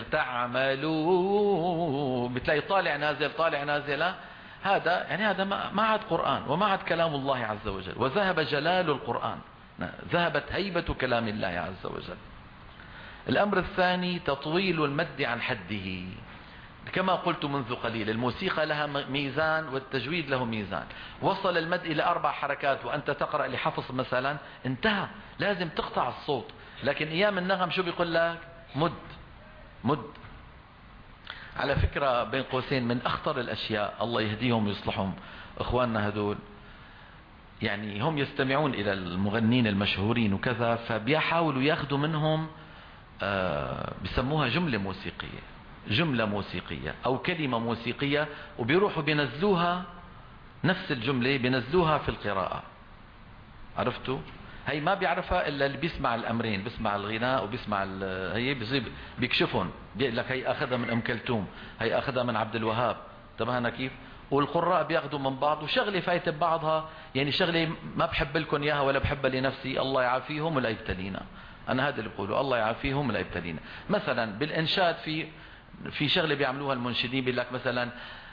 تعملوا بتلاقي طالع نازل طالع نازل، هذا يعني هذا ما عاد قرآن وما عاد كلام الله عز وجل، وذهب جلال القرآن، ذهبت هيبة كلام الله عز وجل. الأمر الثاني تطويل المد عن حده. كما قلت منذ قليل الموسيقى لها ميزان والتجويد له ميزان. وصل المد إلى أربع حركات وأنت تقرأ لحفص مثلا انتهى، لازم تقطع الصوت. لكن أيام النغم شو بيقول لك؟ مد مد. على فكرة بين قوسين من أخطر الأشياء، الله يهديهم ويصلحهم إخواننا هذول، يعني هم يستمعون إلى المغنين المشهورين وكذا، فبيحاولوا ياخذوا منهم آه بيسموها جملة موسيقية، جملة موسيقية أو كلمة موسيقية، وبيروحوا بينزلوها نفس الجملة بينزلوها في القراءة. عرفتوا؟ هي ما بيعرفها إلا اللي بيسمع الأمرين، بيسمع الغناء وبيسمع هي بيصيب بيكشفهم، بيقول لك هي أخذها من أم كلثوم، هي أخذها من عبد الوهاب. تمام كيف؟ والقراء بياخذوا من بعض وشغلة فايتة ببعضها، يعني شغلة ما بحب لكم إياها ولا بحبها لنفسي، الله يعافيهم ولا يبتلينا. أنا هذا اللي بقوله، الله يعافيهم ولا يبتلينا. مثلا بالإنشاد في في شغلة بيعملوها المنشدين، بيقول لك مثلا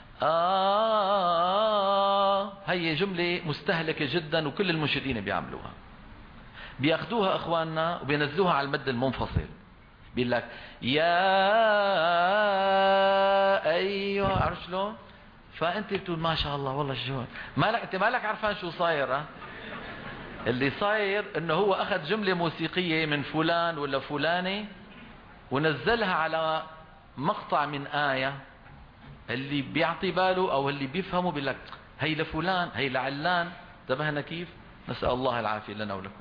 آه، هي جملة مستهلكة جدا وكل المنشدين بيعملوها. بياخذوها اخواننا وبينزلوها على المد المنفصل، بيقول لك يا ايها، عرفت شلون؟ فانت بتقول ما شاء الله والله شو مالك انت مالك عرفان شو صاير. ها اللي صاير انه هو اخذ جملة موسيقية من فلان ولا فلانة ونزلها على مقطع من آية، اللي بيعطي باله او اللي بيفهمه بيقول لك هي لفلان هي لعلان. انتبهنا كيف؟ نسأل الله العافية لنا ولكم.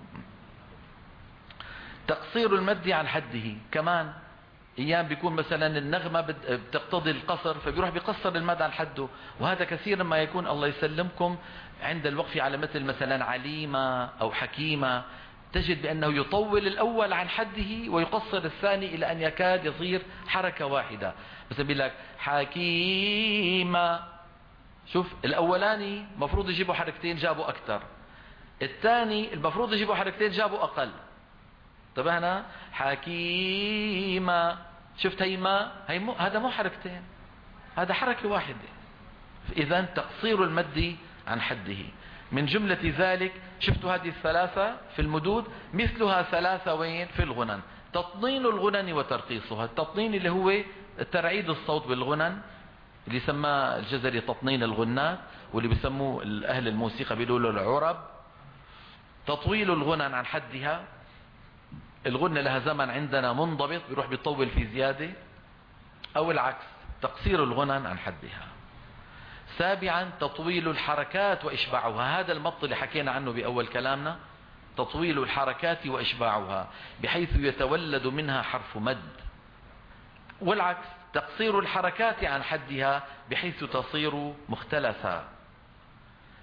تقصير المد عن حده كمان، ايام بيكون مثلا النغمة بتقتضي القصر فبيروح بيقصر المد عن حده، وهذا كثيرا ما يكون الله يسلمكم عند الوقف على مثل مثلا عليمة او حكيمة، تجد بانه يطول الاول عن حده ويقصر الثاني الى ان يكاد يصير حركة واحدة. مثلا بيقول لك حكيمة، شوف الاولاني مفروض يجيبوا حركتين جابوا اكثر، الثاني المفروض يجيبوا حركتين جابوا اقل. انتبهنا؟ حكيمة، شفت هي ما هي مو هذا مو حركتين، هذا حركة واحدة. اذا تقصير المد عن حده. من جملة ذلك شفتوا هذه الثلاثة في المدود، مثلها ثلاثة وين؟ في الغنن. تطنين الغنن وترقيصها. التطنين اللي هو ترعيد الصوت بالغنن، اللي سماه الجزري تطنين الغنات، واللي بيسموه اهل الموسيقى بيقولوا له العرب. تطويل الغنن عن حدها، الغنة لها زمن عندنا منضبط بيروح بيطول في زيادة، او العكس تقصير الغنن عن حدها. سابعا تطويل الحركات وإشباعها. هذا المط اللي حكينا عنه بأول كلامنا، تطويل الحركات وإشباعها بحيث يتولد منها حرف مد، والعكس تقصير الحركات عن حدها بحيث تصير مختلفة.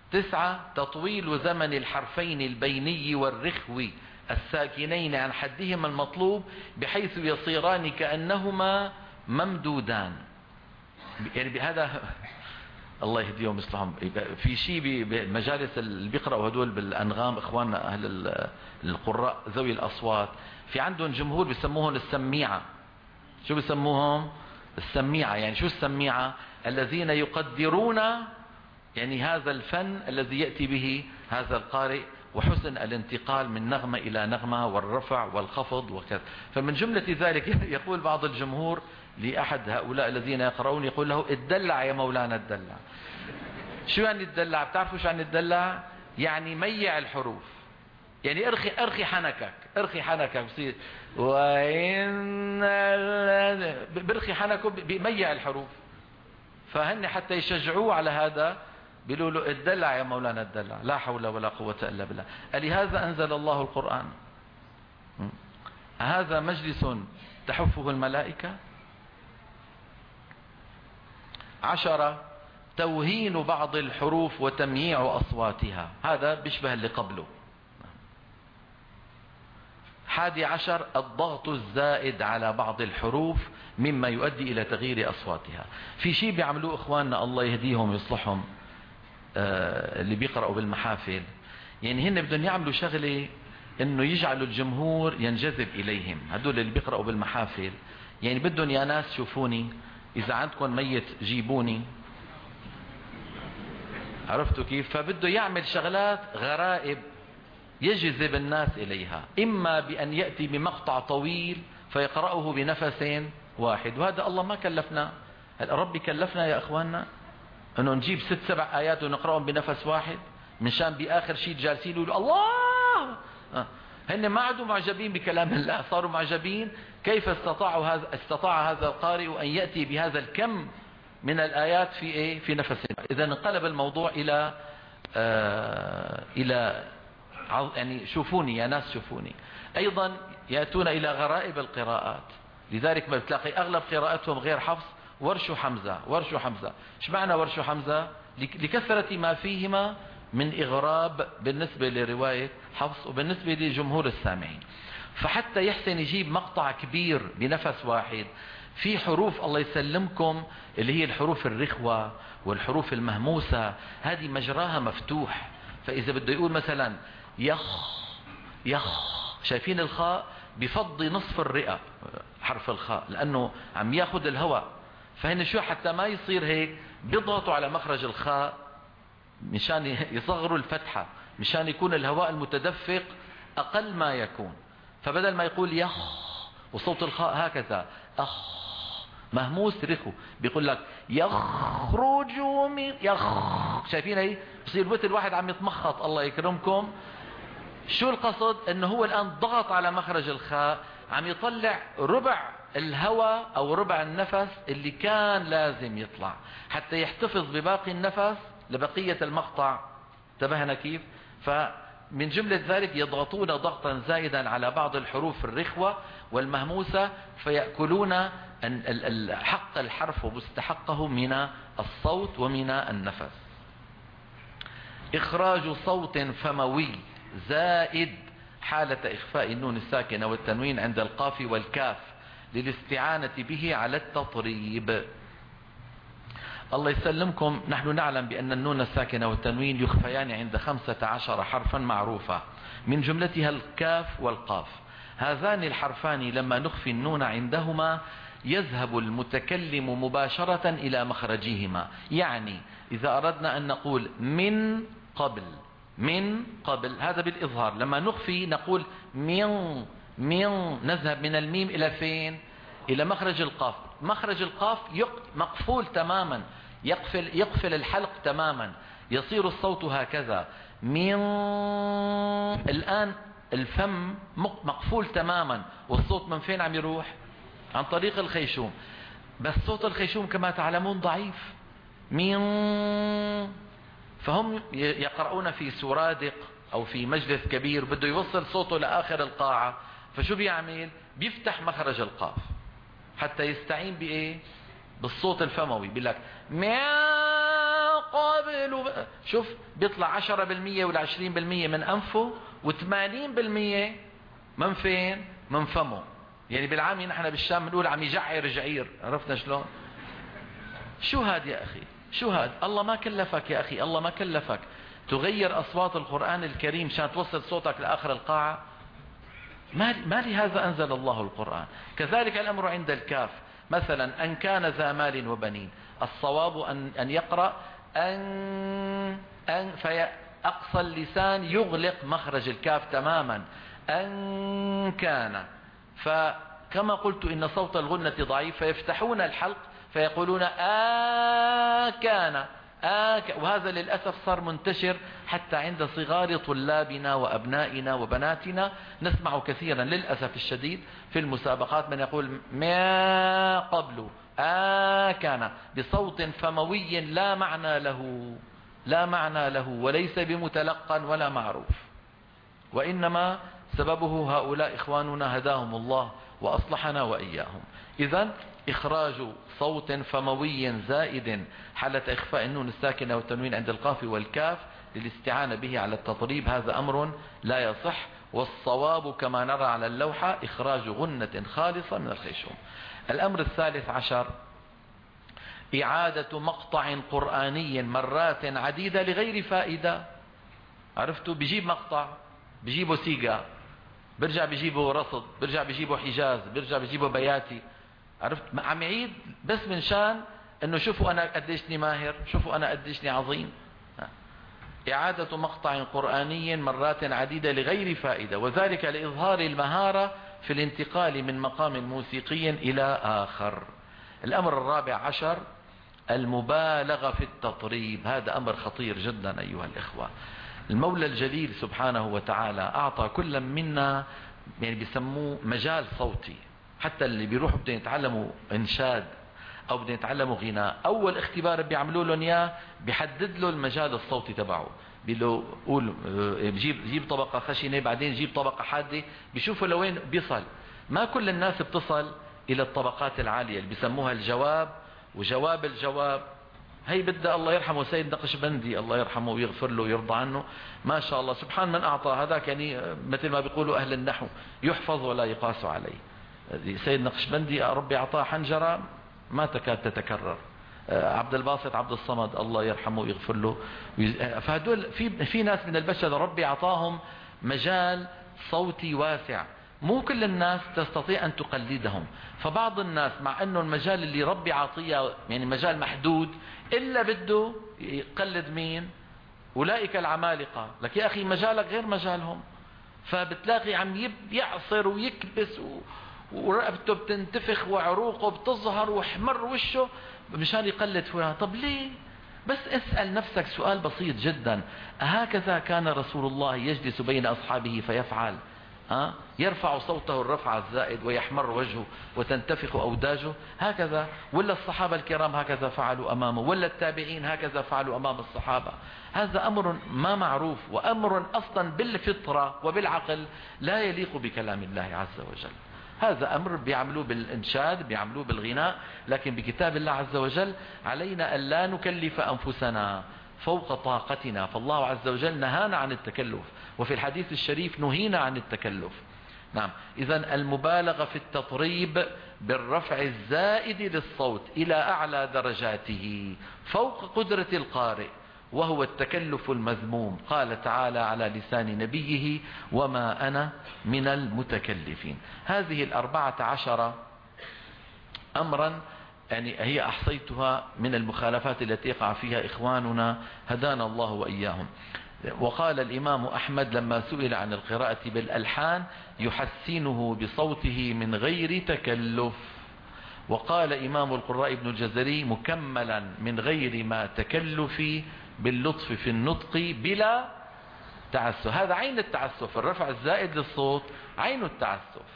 تسعة تطويل زمن الحرفين البيني والرخوي الساكنين عن حدهما المطلوب بحيث يصيران كأنهما ممدودان. يعني بهذا الله يهديهم ويصلحهم. في شيء بمجالس اللي بيقرأوا هدول بالأنغام إخواننا أهل القراء ذوي الأصوات، في عندهم جمهور بيسموهم السميعة. شو بيسموهم؟ السميعة. يعني شو السميعة؟ الذين يقدرون يعني هذا الفن الذي يأتي به هذا القارئ وحسن الانتقال من نغمة إلى نغمة والرفع والخفض وكذا. فمن جملة ذلك يقول بعض الجمهور لأحد هؤلاء الذين يقرؤون، يقول له اتدلع يا مولانا اتدلع. شو يعني اتدلع؟ بتعرفوا شو يعني اتدلع؟ يعني ميع الحروف. يعني ارخي ارخي حنكك، ارخي حنكك بصير وإن برخي حنكه بيميع الحروف. فهن حتى يشجعوه على هذا بيقولوا له اتدلع يا مولانا اتدلع. لا حول ولا قوة إلا بالله. لهذا أنزل الله القرآن. هذا مجلس تحفه الملائكة. عشرة توهين بعض الحروف وتمييع أصواتها، هذا بيشبه اللي قبله. حادي عشر الضغط الزائد على بعض الحروف مما يؤدي إلى تغيير أصواتها. في شيء بيعملوه إخواننا الله يهديهم ويصلحهم آه اللي بيقرأوا بالمحافل، يعني هن بدهم يعملوا شغلة إنه يجعلوا الجمهور ينجذب إليهم. هدول اللي بيقرأوا بالمحافل يعني بدهم يا ناس شوفوني، إذا عندكم ميت جيبوني. عرفتوا كيف؟ فبده يعمل شغلات غرائب يجذب الناس إليها، إما بأن يأتي بمقطع طويل فيقرأه بنفس واحد، وهذا الله ما كلفنا. ربي كلفنا يا أخواننا أنه نجيب ست سبع آيات ونقرأهم بنفس واحد من شان بآخر شيء جالسين يقولوا الله. آه. هن ما عادوا معجبين بكلام الله، صاروا معجبين كيف استطاعوا هذا استطاع هذا القارئ أن يأتي بهذا الكم من الآيات في إيه؟ في نفس. إذا انقلب الموضوع إلى آه إلى يعني شوفوني يا ناس شوفوني. أيضا يأتون إلى غرائب القراءات، لذلك ما بتلاقي أغلب قراءتهم غير حفص ورش حمزة ورش حمزة. ايش معنى ورش حمزة؟ لكثرة ما فيهما من إغراب بالنسبة لرواية حفص وبالنسبة لجمهور السامعين. فحتى يحسن يجيب مقطع كبير بنفس واحد في حروف الله يسلمكم اللي هي الحروف الرخوة والحروف المهموسة، هذه مجراها مفتوح. فإذا بده يقول مثلا يخ يخ، شايفين الخاء بفضي نصف الرئة حرف الخاء لأنه عم ياخد الهواء. فهن شو حتى ما يصير هيك بيضغطوا على مخرج الخاء مشان يصغروا الفتحة، مشان يكون الهواء المتدفق أقل ما يكون. فبدل ما يقول يخ وصوت الخاء هكذا أخ مهموس رخو، بيقول لك يخرجوا من يخ. شايفين هي بصير مثل واحد عم يتمخط الله يكرمكم. شو القصد؟ انه هو الان ضغط على مخرج الخاء، عم يطلع ربع الهواء او ربع النفس اللي كان لازم يطلع حتى يحتفظ بباقي النفس لبقية المقطع. انتبهنا كيف؟ فمن جملة ذلك يضغطون ضغطا زائدا على بعض الحروف الرخوة والمهموسة فيأكلون حق الحرف ومستحقه من الصوت ومن النفس. إخراج صوت فموي زائد حالة إخفاء النون الساكنة والتنوين عند القاف والكاف للاستعانة به على التطريب. الله يسلمكم، نحن نعلم بأن النون الساكنة والتنوين يخفيان عند خمسة عشر حرفا معروفة من جملتها الكاف والقاف. هذان الحرفان لما نخفي النون عندهما يذهب المتكلم مباشرة إلى مخرجهما. يعني إذا أردنا أن نقول من قبل من قبل هذا بالإظهار، لما نخفي نقول من من نذهب من الميم إلى فين؟ إلى مخرج القاف. مخرج القاف مقفول تماما، يقفل, يقفل الحلق تماما، يصير الصوت هكذا من. الآن الفم مقفول تماما والصوت من فين عم يروح؟ عن طريق الخيشوم. بس صوت الخيشوم كما تعلمون ضعيف من. فهم يقرؤون في سرادق أو في مجلس كبير بده يوصل صوته لآخر القاعة، فشو بيعمل؟ بيفتح مخرج القاف حتى يستعين بإيه؟ بالصوت الفموي. بيقول لك من قابل و... شوف بيطلع عشرة بالمية ولا عشرين بالمية من أنفه وثمانين بالمية من فين؟ من فمه. يعني بالعامي نحن بالشام بنقول عم يجعر جعير. عرفنا شلون؟ شو هاد يا أخي؟ شو هاد؟ الله ما كلفك يا أخي، الله ما كلفك تغير أصوات القرآن الكريم شان توصل صوتك لآخر القاعة. ما ما لهذا أنزل الله القرآن. كذلك الأمر عند الكاف، مثلا أن كان ذا مال وبنين، الصواب أن أن يقرأ أن أن فأقصى اللسان يغلق مخرج الكاف تماما. أن كان، فكما قلت إن صوت الغنة ضعيف فيفتحون الحلق فيقولون آ كان آ ك... وهذا للأسف صار منتشر حتى عند صغار طلابنا وأبنائنا وبناتنا. نسمع كثيرا للأسف الشديد في المسابقات من يقول ما قبل آ كان بصوت فموي لا معنى له، لا معنى له وليس بمتلقن ولا معروف، وإنما سببه هؤلاء إخواننا هداهم الله وأصلحنا وإياهم. إذن إخراج صوت فموي زائد حالة إخفاء النون الساكنة والتنوين عند القاف والكاف للاستعانة به على التطريب هذا أمر لا يصح. والصواب كما نرى على اللوحة إخراج غنة خالصة من الخيشوم. الأمر الثالث عشر إعادة مقطع قرآني مرات عديدة لغير فائدة. عرفتوا؟ بيجيب مقطع بيجيبه سيجا، برجع بيجيبه رصد، برجع بيجيبه حجاز، برجع بيجيبه بياتي. عرفت؟ عم يعيد بس من شان انه شوفوا انا قديشني ماهر، شوفوا انا قديشني عظيم. إعادة مقطع قرآني مرات عديدة لغير فائدة، وذلك لإظهار المهارة في الانتقال من مقام موسيقي إلى آخر. الأمر الرابع عشر المبالغة في التطريب. هذا أمر خطير جدا أيها الإخوة. المولى الجليل سبحانه وتعالى أعطى كل منا يعني بيسموه مجال صوتي. حتى اللي بيروحوا بدهم يتعلموا إنشاد أو بدهم يتعلموا غناء، أول اختبار بيعملوا لهم إياه بيحدد له المجال الصوتي تبعه. بيقول قول بجيب جيب طبقة خشنة، بعدين جيب طبقة حادة، بيشوفوا لوين بيصل. ما كل الناس بتصل إلى الطبقات العالية اللي بيسموها الجواب وجواب الجواب. هي بدأ الله يرحمه سيد نقشبندي الله يرحمه ويغفر له ويرضى عنه، ما شاء الله سبحان من أعطى. هذاك يعني مثل ما بيقولوا أهل النحو يحفظ ولا يقاس عليه. سيد نقشبندي ربي أعطاه حنجرة ما تكاد تتكرر. عبد الباسط عبد الصمد الله يرحمه ويغفر له. فهدول في في ناس من البشر ربي أعطاهم مجال صوتي واسع، مو كل الناس تستطيع أن تقلدهم. فبعض الناس مع أنه المجال اللي ربي عطيه يعني مجال محدود إلا بده يقلد مين؟ أولئك العمالقة. لك يا أخي مجالك غير مجالهم، فبتلاقي عم يعصر ويكبس و... ورقبته بتنتفخ وعروقه بتظهر وحمر وشه مشان يقلد فلان. طب ليه؟ بس اسأل نفسك سؤال بسيط جدا، هكذا كان رسول الله يجلس بين أصحابه فيفعل؟ ها؟ يرفع صوته الرفع الزائد ويحمر وجهه وتنتفخ أوداجه هكذا؟ ولا الصحابة الكرام هكذا فعلوا أمامه؟ ولا التابعين هكذا فعلوا أمام الصحابة؟ هذا أمر ما معروف، وأمر أصلا بالفطرة وبالعقل لا يليق بكلام الله عز وجل. هذا أمر بيعملوه بالإنشاد بيعملوه بالغناء، لكن بكتاب الله عز وجل علينا أن لا نكلف أنفسنا فوق طاقتنا. فالله عز وجل نهانا عن التكلف، وفي الحديث الشريف نهينا عن التكلف. نعم. إذن المبالغة في التطريب بالرفع الزائد للصوت إلى أعلى درجاته فوق قدرة القارئ، وهو التكلف المذموم. قال تعالى على لسان نبيه وما أنا من المتكلفين. هذه الأربعة عشر أمرا يعني هي أحصيتها من المخالفات التي يقع فيها إخواننا هدانا الله وإياهم. وقال الإمام أحمد لما سئل عن القراءة بالألحان يحسنه بصوته من غير تكلف. وقال إمام القراء ابن الجزري مكملا من غير ما تكلف باللطف في النطق بلا تعسف. هذا عين التعسف، الرفع الزائد للصوت عين التعسف.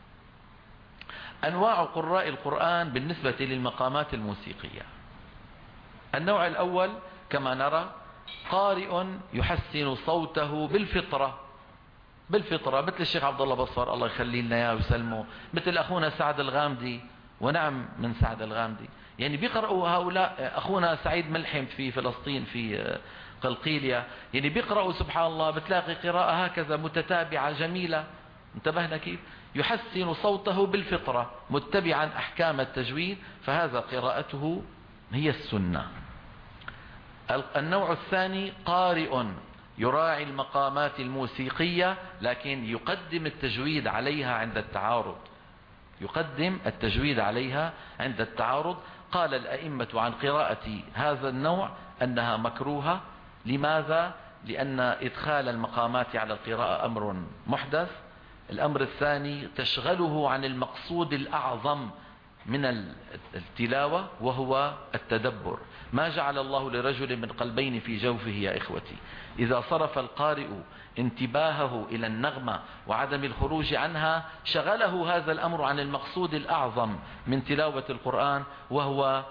أنواع قراء القرآن بالنسبة للمقامات الموسيقية. النوع الأول كما نرى قارئ يحسن صوته بالفطرة، بالفطرة مثل الشيخ عبد الله بصر الله يخلي لنا اياه ويسلمه، مثل أخونا سعد الغامدي ونعم من سعد الغامدي. يعني بيقرأوا هؤلاء أخونا سعيد ملحم في فلسطين في قلقيلية، يعني بيقرأوا سبحان الله بتلاقي قراءة هكذا متتابعة جميلة. انتبهنا كيف يحسن صوته بالفطرة متبعا أحكام التجويد، فهذا قراءته هي السنة. النوع الثاني قارئ يراعي المقامات الموسيقية لكن يقدم التجويد عليها عند التعارض، يقدم التجويد عليها عند التعارض. قال الأئمة عن قراءة هذا النوع أنها مكروهة. لماذا؟ لأن إدخال المقامات على القراءة أمر محدث. الأمر الثاني تشغله عن المقصود الأعظم من التلاوة وهو التدبر. ما جعل الله لرجل من قلبين في جوفه يا إخوتي. إذا صرف القارئ انتباهه إلى النغمة وعدم الخروج عنها شغله هذا الأمر عن المقصود الأعظم من تلاوة القرآن، وهو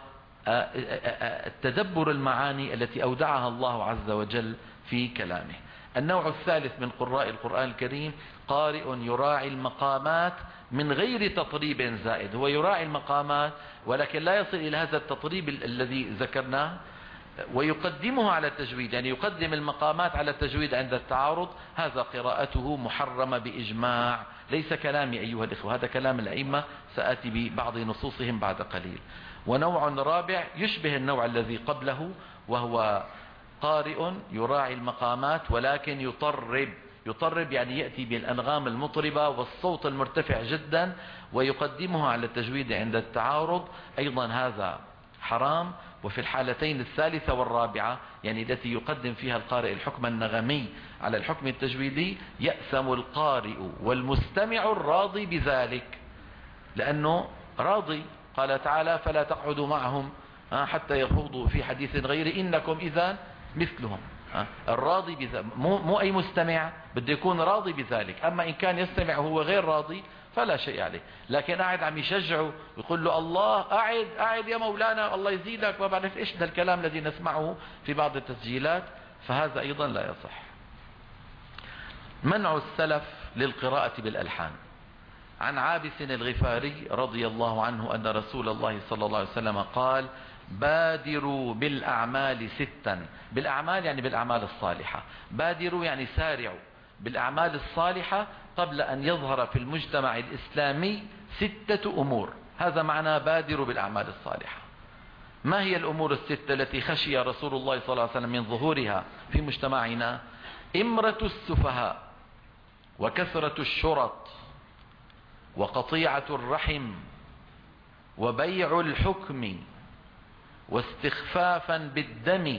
التدبر المعاني التي أودعها الله عز وجل في كلامه. النوع الثالث من قراء القرآن الكريم قارئ يراعي المقامات من غير تطريب زائد. هو يراعي المقامات ولكن لا يصل إلى هذا التطريب الذي ذكرناه، ويقدمه على التجويد، يعني يقدم المقامات على التجويد عند التعارض. هذا قراءته محرمة بإجماع، ليس كلامي أيها الإخوة، هذا كلام الأئمة، سآتي ببعض نصوصهم بعد قليل. ونوع رابع يشبه النوع الذي قبله، وهو قارئ يراعي المقامات ولكن يطرب. يطرب يعني يأتي بالأنغام المطربة والصوت المرتفع جدا ويقدمها على التجويد عند التعارض. أيضا هذا حرام. وفي الحالتين الثالثة والرابعة، يعني التي يقدم فيها القارئ الحكم النغمي على الحكم التجويدي، يأثم القارئ والمستمع الراضي بذلك، لأنه راضي. قال تعالى فلا تقعدوا معهم حتى يخوضوا في حديث غير إنكم إذا مثلهم. الراضي بذلك، مو, مو أي مستمع بده يكون راضي بذلك. أما إن كان يستمع وهو غير راضي فلا شيء عليه، لكن قاعد عم يشجعه يقول له الله قاعد قاعد يا مولانا الله يزيدك، ما بعرف ايش ده الكلام الذي نسمعه في بعض التسجيلات، فهذا أيضا لا يصح. منع السلف للقراءة بالألحان. عن عابس الغفاري رضي الله عنه أن رسول الله صلى الله عليه وسلم قال بادروا بالأعمال ستا. بالأعمال يعني بالأعمال الصالحة. بادروا يعني سارعوا بالأعمال الصالحة قبل أن يظهر في المجتمع الإسلامي ستة أمور. هذا معنى بادروا بالأعمال الصالحة. ما هي الأمور الستة التي خشي رسول الله صلى الله عليه وسلم من ظهورها في مجتمعنا؟ إمرة السفهاء، وكثرة الشرط، وقطيعة الرحم، وبيع الحكم، واستخفافا بالدم،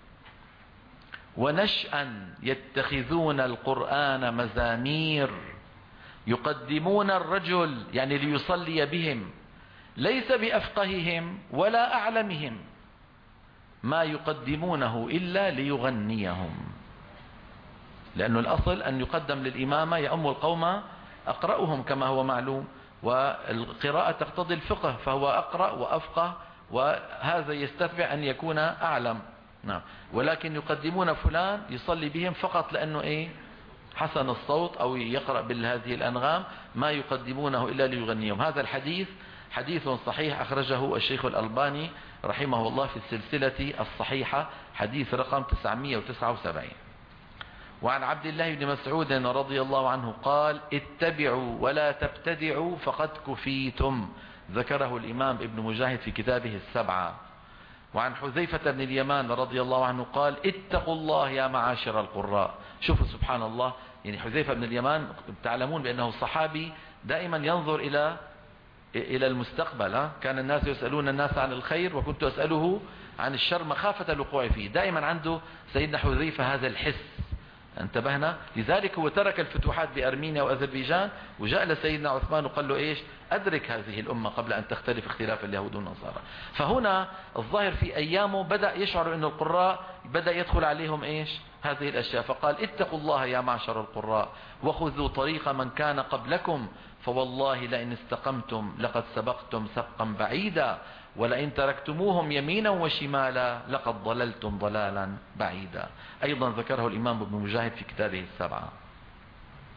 ونشأا يتخذون القرآن مزامير، يقدمون الرجل يعني ليصلي بهم ليس بأفقههم ولا أعلمهم، ما يقدمونه إلا ليغنيهم. لأنه الأصل أن يقدم للإمامة يأم القوم أقرأهم كما هو معلوم، والقراءة تقتضي الفقه، فهو أقرأ وأفقه، وهذا يستتبع أن يكون أعلم. نعم. ولكن يقدمون فلان يصلي بهم فقط لأنه إيه حسن الصوت أو يقرأ بهذه الأنغام، ما يقدمونه إلا ليغنيهم. هذا الحديث حديث صحيح أخرجه الشيخ الألباني رحمه الله في السلسلة الصحيحة حديث رقم تسعمئة وتسعة وسبعين. وعن عبد الله بن مسعود رضي الله عنه قال اتبعوا ولا تبتدعوا فقد كفيتم. ذكره الإمام ابن مجاهد في كتابه السبعة. وعن حذيفة بن اليمان رضي الله عنه قال اتقوا الله يا معاشر القراء. شوفوا سبحان الله، يعني حذيفة بن اليمان تعلمون بأنه صحابي دائما ينظر إلى إلى المستقبل. كان الناس يسألون الناس عن الخير وكنت أسأله عن الشر مخافة الوقوع فيه. دائما عنده سيدنا حذيفة هذا الحس. انتبهنا؟ لذلك هو ترك الفتوحات بأرمينيا وأذربيجان وجاء لسيدنا عثمان وقال له إيش أدرك هذه الأمة قبل أن تختلف اختلاف اليهود والنصارى. فهنا الظاهر في أيامه بدأ يشعر أن القراء بدأ يدخل عليهم إيش هذه الأشياء، فقال اتقوا الله يا معشر القراء وخذوا طريق من كان قبلكم فوالله لئن استقمتم لقد سبقتم سبقا بعيدا ولئن تركتموهم يمينا وشمالا لقد ضللتم ضلالا بعيدا. أيضا ذكره الإمام ابن مجاهد في كتابه السبعة.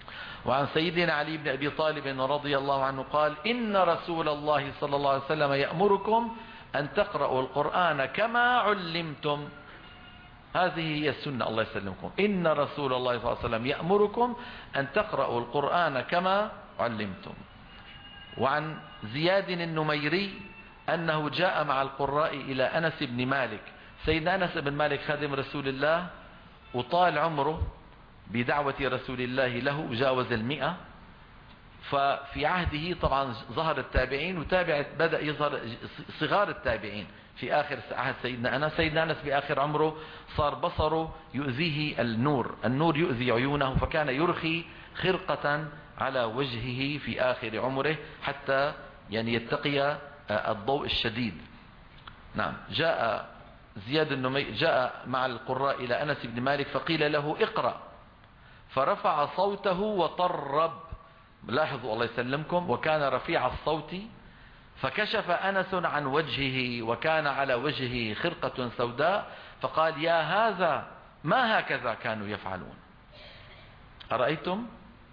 وعن سيدنا علي بن أبي طالب رضي الله عنه قال إن رسول الله صلى الله عليه وسلم يأمركم أن تقرأوا القرآن كما علمتم. هذه هي السنة، الله يسلمكم. إن رسول الله صلى الله عليه وسلم يأمركم أن تقرأوا القرآن كما علمتم. وعن زياد النميري أنه جاء مع القراء إلى أنس بن مالك. سيدنا أنس بن مالك خادم رسول الله وطال عمره بدعوة رسول الله له، جاوز المئة. ففي عهده طبعا ظهر التابعين، وتابع بدأ يظهر صغار التابعين في آخر عهد سيدنا أنس. سيدنا أنس بآخر عمره صار بصره يؤذيه النور، النور يؤذي عيونه، فكان يرخي خرقة على وجهه في آخر عمره حتى يعني يتقي الضوء الشديد. نعم. جاء زياد النمي جاء مع القراء إلى أنس بن مالك فقيل له اقرأ، فرفع صوته وطرب. لاحظوا الله يسلمكم، وكان رفيع الصوت. فكشف أنس عن وجهه وكان على وجهه خرقة سوداء، فقال يا هذا ما هكذا كانوا يفعلون. أرأيتم؟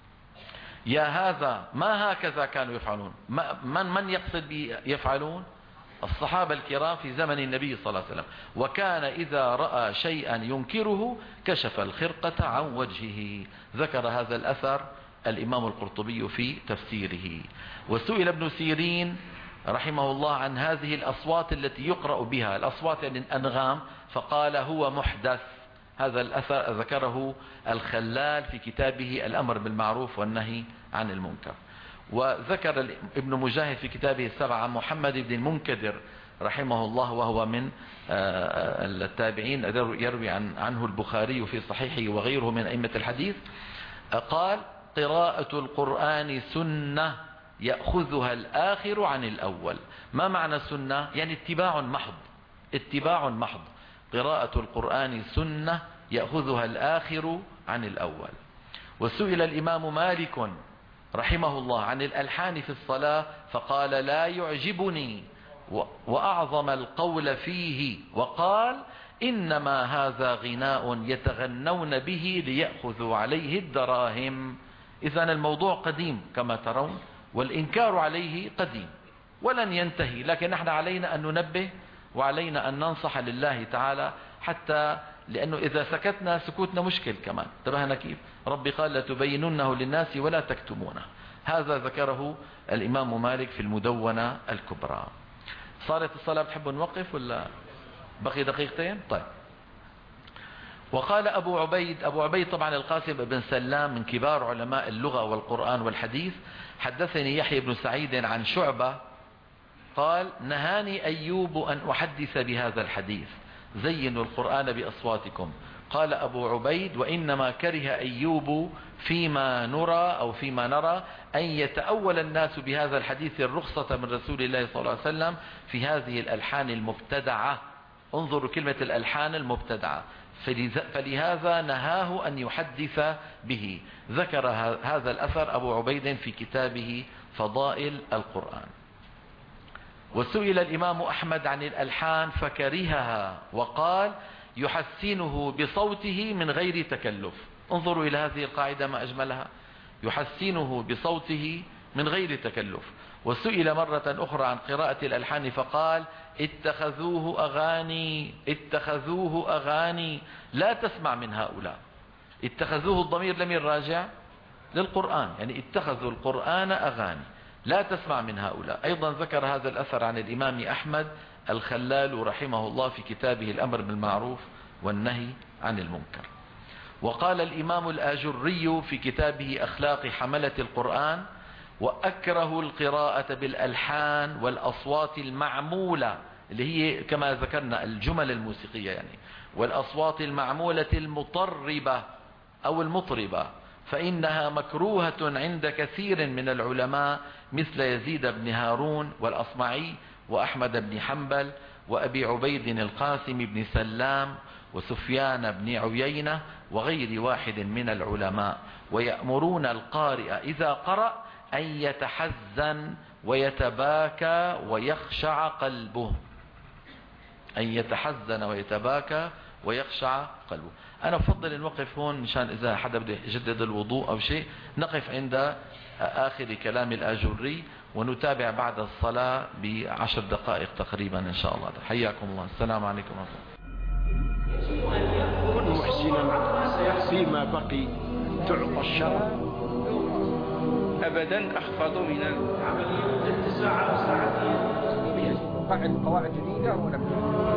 يا هذا ما هكذا كانوا يفعلون. من من يقصد يفعلون؟ الصحابة الكرام في زمن النبي صلى الله عليه وسلم. وكان إذا رأى شيئا ينكره كشف الخرقة عن وجهه. ذكر هذا الأثر الإمام القرطبي في تفسيره. وسئل ابن سيرين رحمه الله عن هذه الأصوات التي يقرأ بها، الأصوات يعني الأنغام، فقال هو محدث. هذا الأثر ذكره الخلال في كتابه الأمر بالمعروف والنهي عن المنكر. وذكر ابن مجاهد في كتابه السبعة عن محمد بن المنكدر رحمه الله، وهو من التابعين يروي عنه البخاري في صحيحه وغيره من أئمة الحديث، قال قراءة القرآن سنة يأخذها الآخر عن الأول. ما معنى سنة؟ يعني اتباع محض، اتباع محض. قراءة القرآن سنة يأخذها الآخر عن الأول. وسئل الإمام مالك رحمه الله عن الألحان في الصلاة فقال لا يعجبني وأعظم القول فيه، وقال إنما هذا غناء يتغنون به ليأخذوا عليه الدراهم. إذن الموضوع قديم كما ترون، والإنكار عليه قديم ولن ينتهي، لكن نحن علينا أن ننبه وعلينا أن ننصح لله تعالى، حتى لأنه إذا سكتنا سكوتنا مشكل كمان. انتبهنا كيف؟ ربي قال لتبيننه للناس ولا تكتمونه. هذا ذكره الإمام مالك في المدونة الكبرى. صارت الصلاة، بتحبوا نوقف ولا بقي دقيقتين؟ طيب. وقال أبو عبيد، أبو عبيد طبعا القاسم بن سلام من كبار علماء اللغة والقرآن والحديث، حدثني يحيى بن سعيد عن شعبة قال نهاني أيوب أن أحدث بهذا الحديث زينوا القرآن بأصواتكم. قال أبو عبيد وإنما كره أيوب فيما نرى أو فيما نرى أن يتأول الناس بهذا الحديث الرخصة من رسول الله صلى الله عليه وسلم في هذه الألحان المبتدعة. انظروا كلمة الألحان المبتدعة، فلهذا نهاه أن يحدث به. ذكر هذا الأثر أبو عبيد في كتابه فضائل القرآن. وسئل الإمام أحمد عن الألحان فكرهها وقال يحسنه بصوته من غير تكلف. انظروا إلى هذه القاعدة ما أجملها، يحسنه بصوته من غير تكلف. وسئل مرة أخرى عن قراءة الألحان فقال اتخذوه أغاني اتخذوه أغاني لا تسمع من هؤلاء. اتخذوه الضمير لم يراجع للقرآن، يعني اتخذوا القرآن أغاني لا تسمع من هؤلاء. أيضا ذكر هذا الأثر عن الإمام أحمد الخلال رحمه الله في كتابه الأمر بالمعروف والنهي عن المنكر. وقال الإمام الآجري في كتابه أخلاق حملة القرآن وأكره القراءة بالألحان والأصوات المعمولة، اللي هي كما ذكرنا الجمل الموسيقية يعني، والأصوات المعمولة المطربة أو المطربة، فإنها مكروهة عند كثير من العلماء مثل يزيد بن هارون والأصمعي وأحمد بن حنبل وأبي عبيد القاسم بن سلام وسفيان بن عيينة وغير واحد من العلماء. ويأمرون القارئ إذا قرأ أن يتحزن ويتباكى ويخشع قلبه، أن يتحزن ويتباكى ويخشع قلبه. أنا أفضل أن نوقف هون مشان إذا حدا بده يجدد الوضوء أو شيء نقف عند آخر كلام الآجري ونتابع بعد الصلاة بعشر دقائق تقريبا إن شاء الله. حياكم الله. السلام عليكم ورحمة الله. كن محسنا فيما بقي تعطى الشرف. أبدا أخفض من عملية التسعة ساعتين. قواعد قواعد جديدة ونبدأ.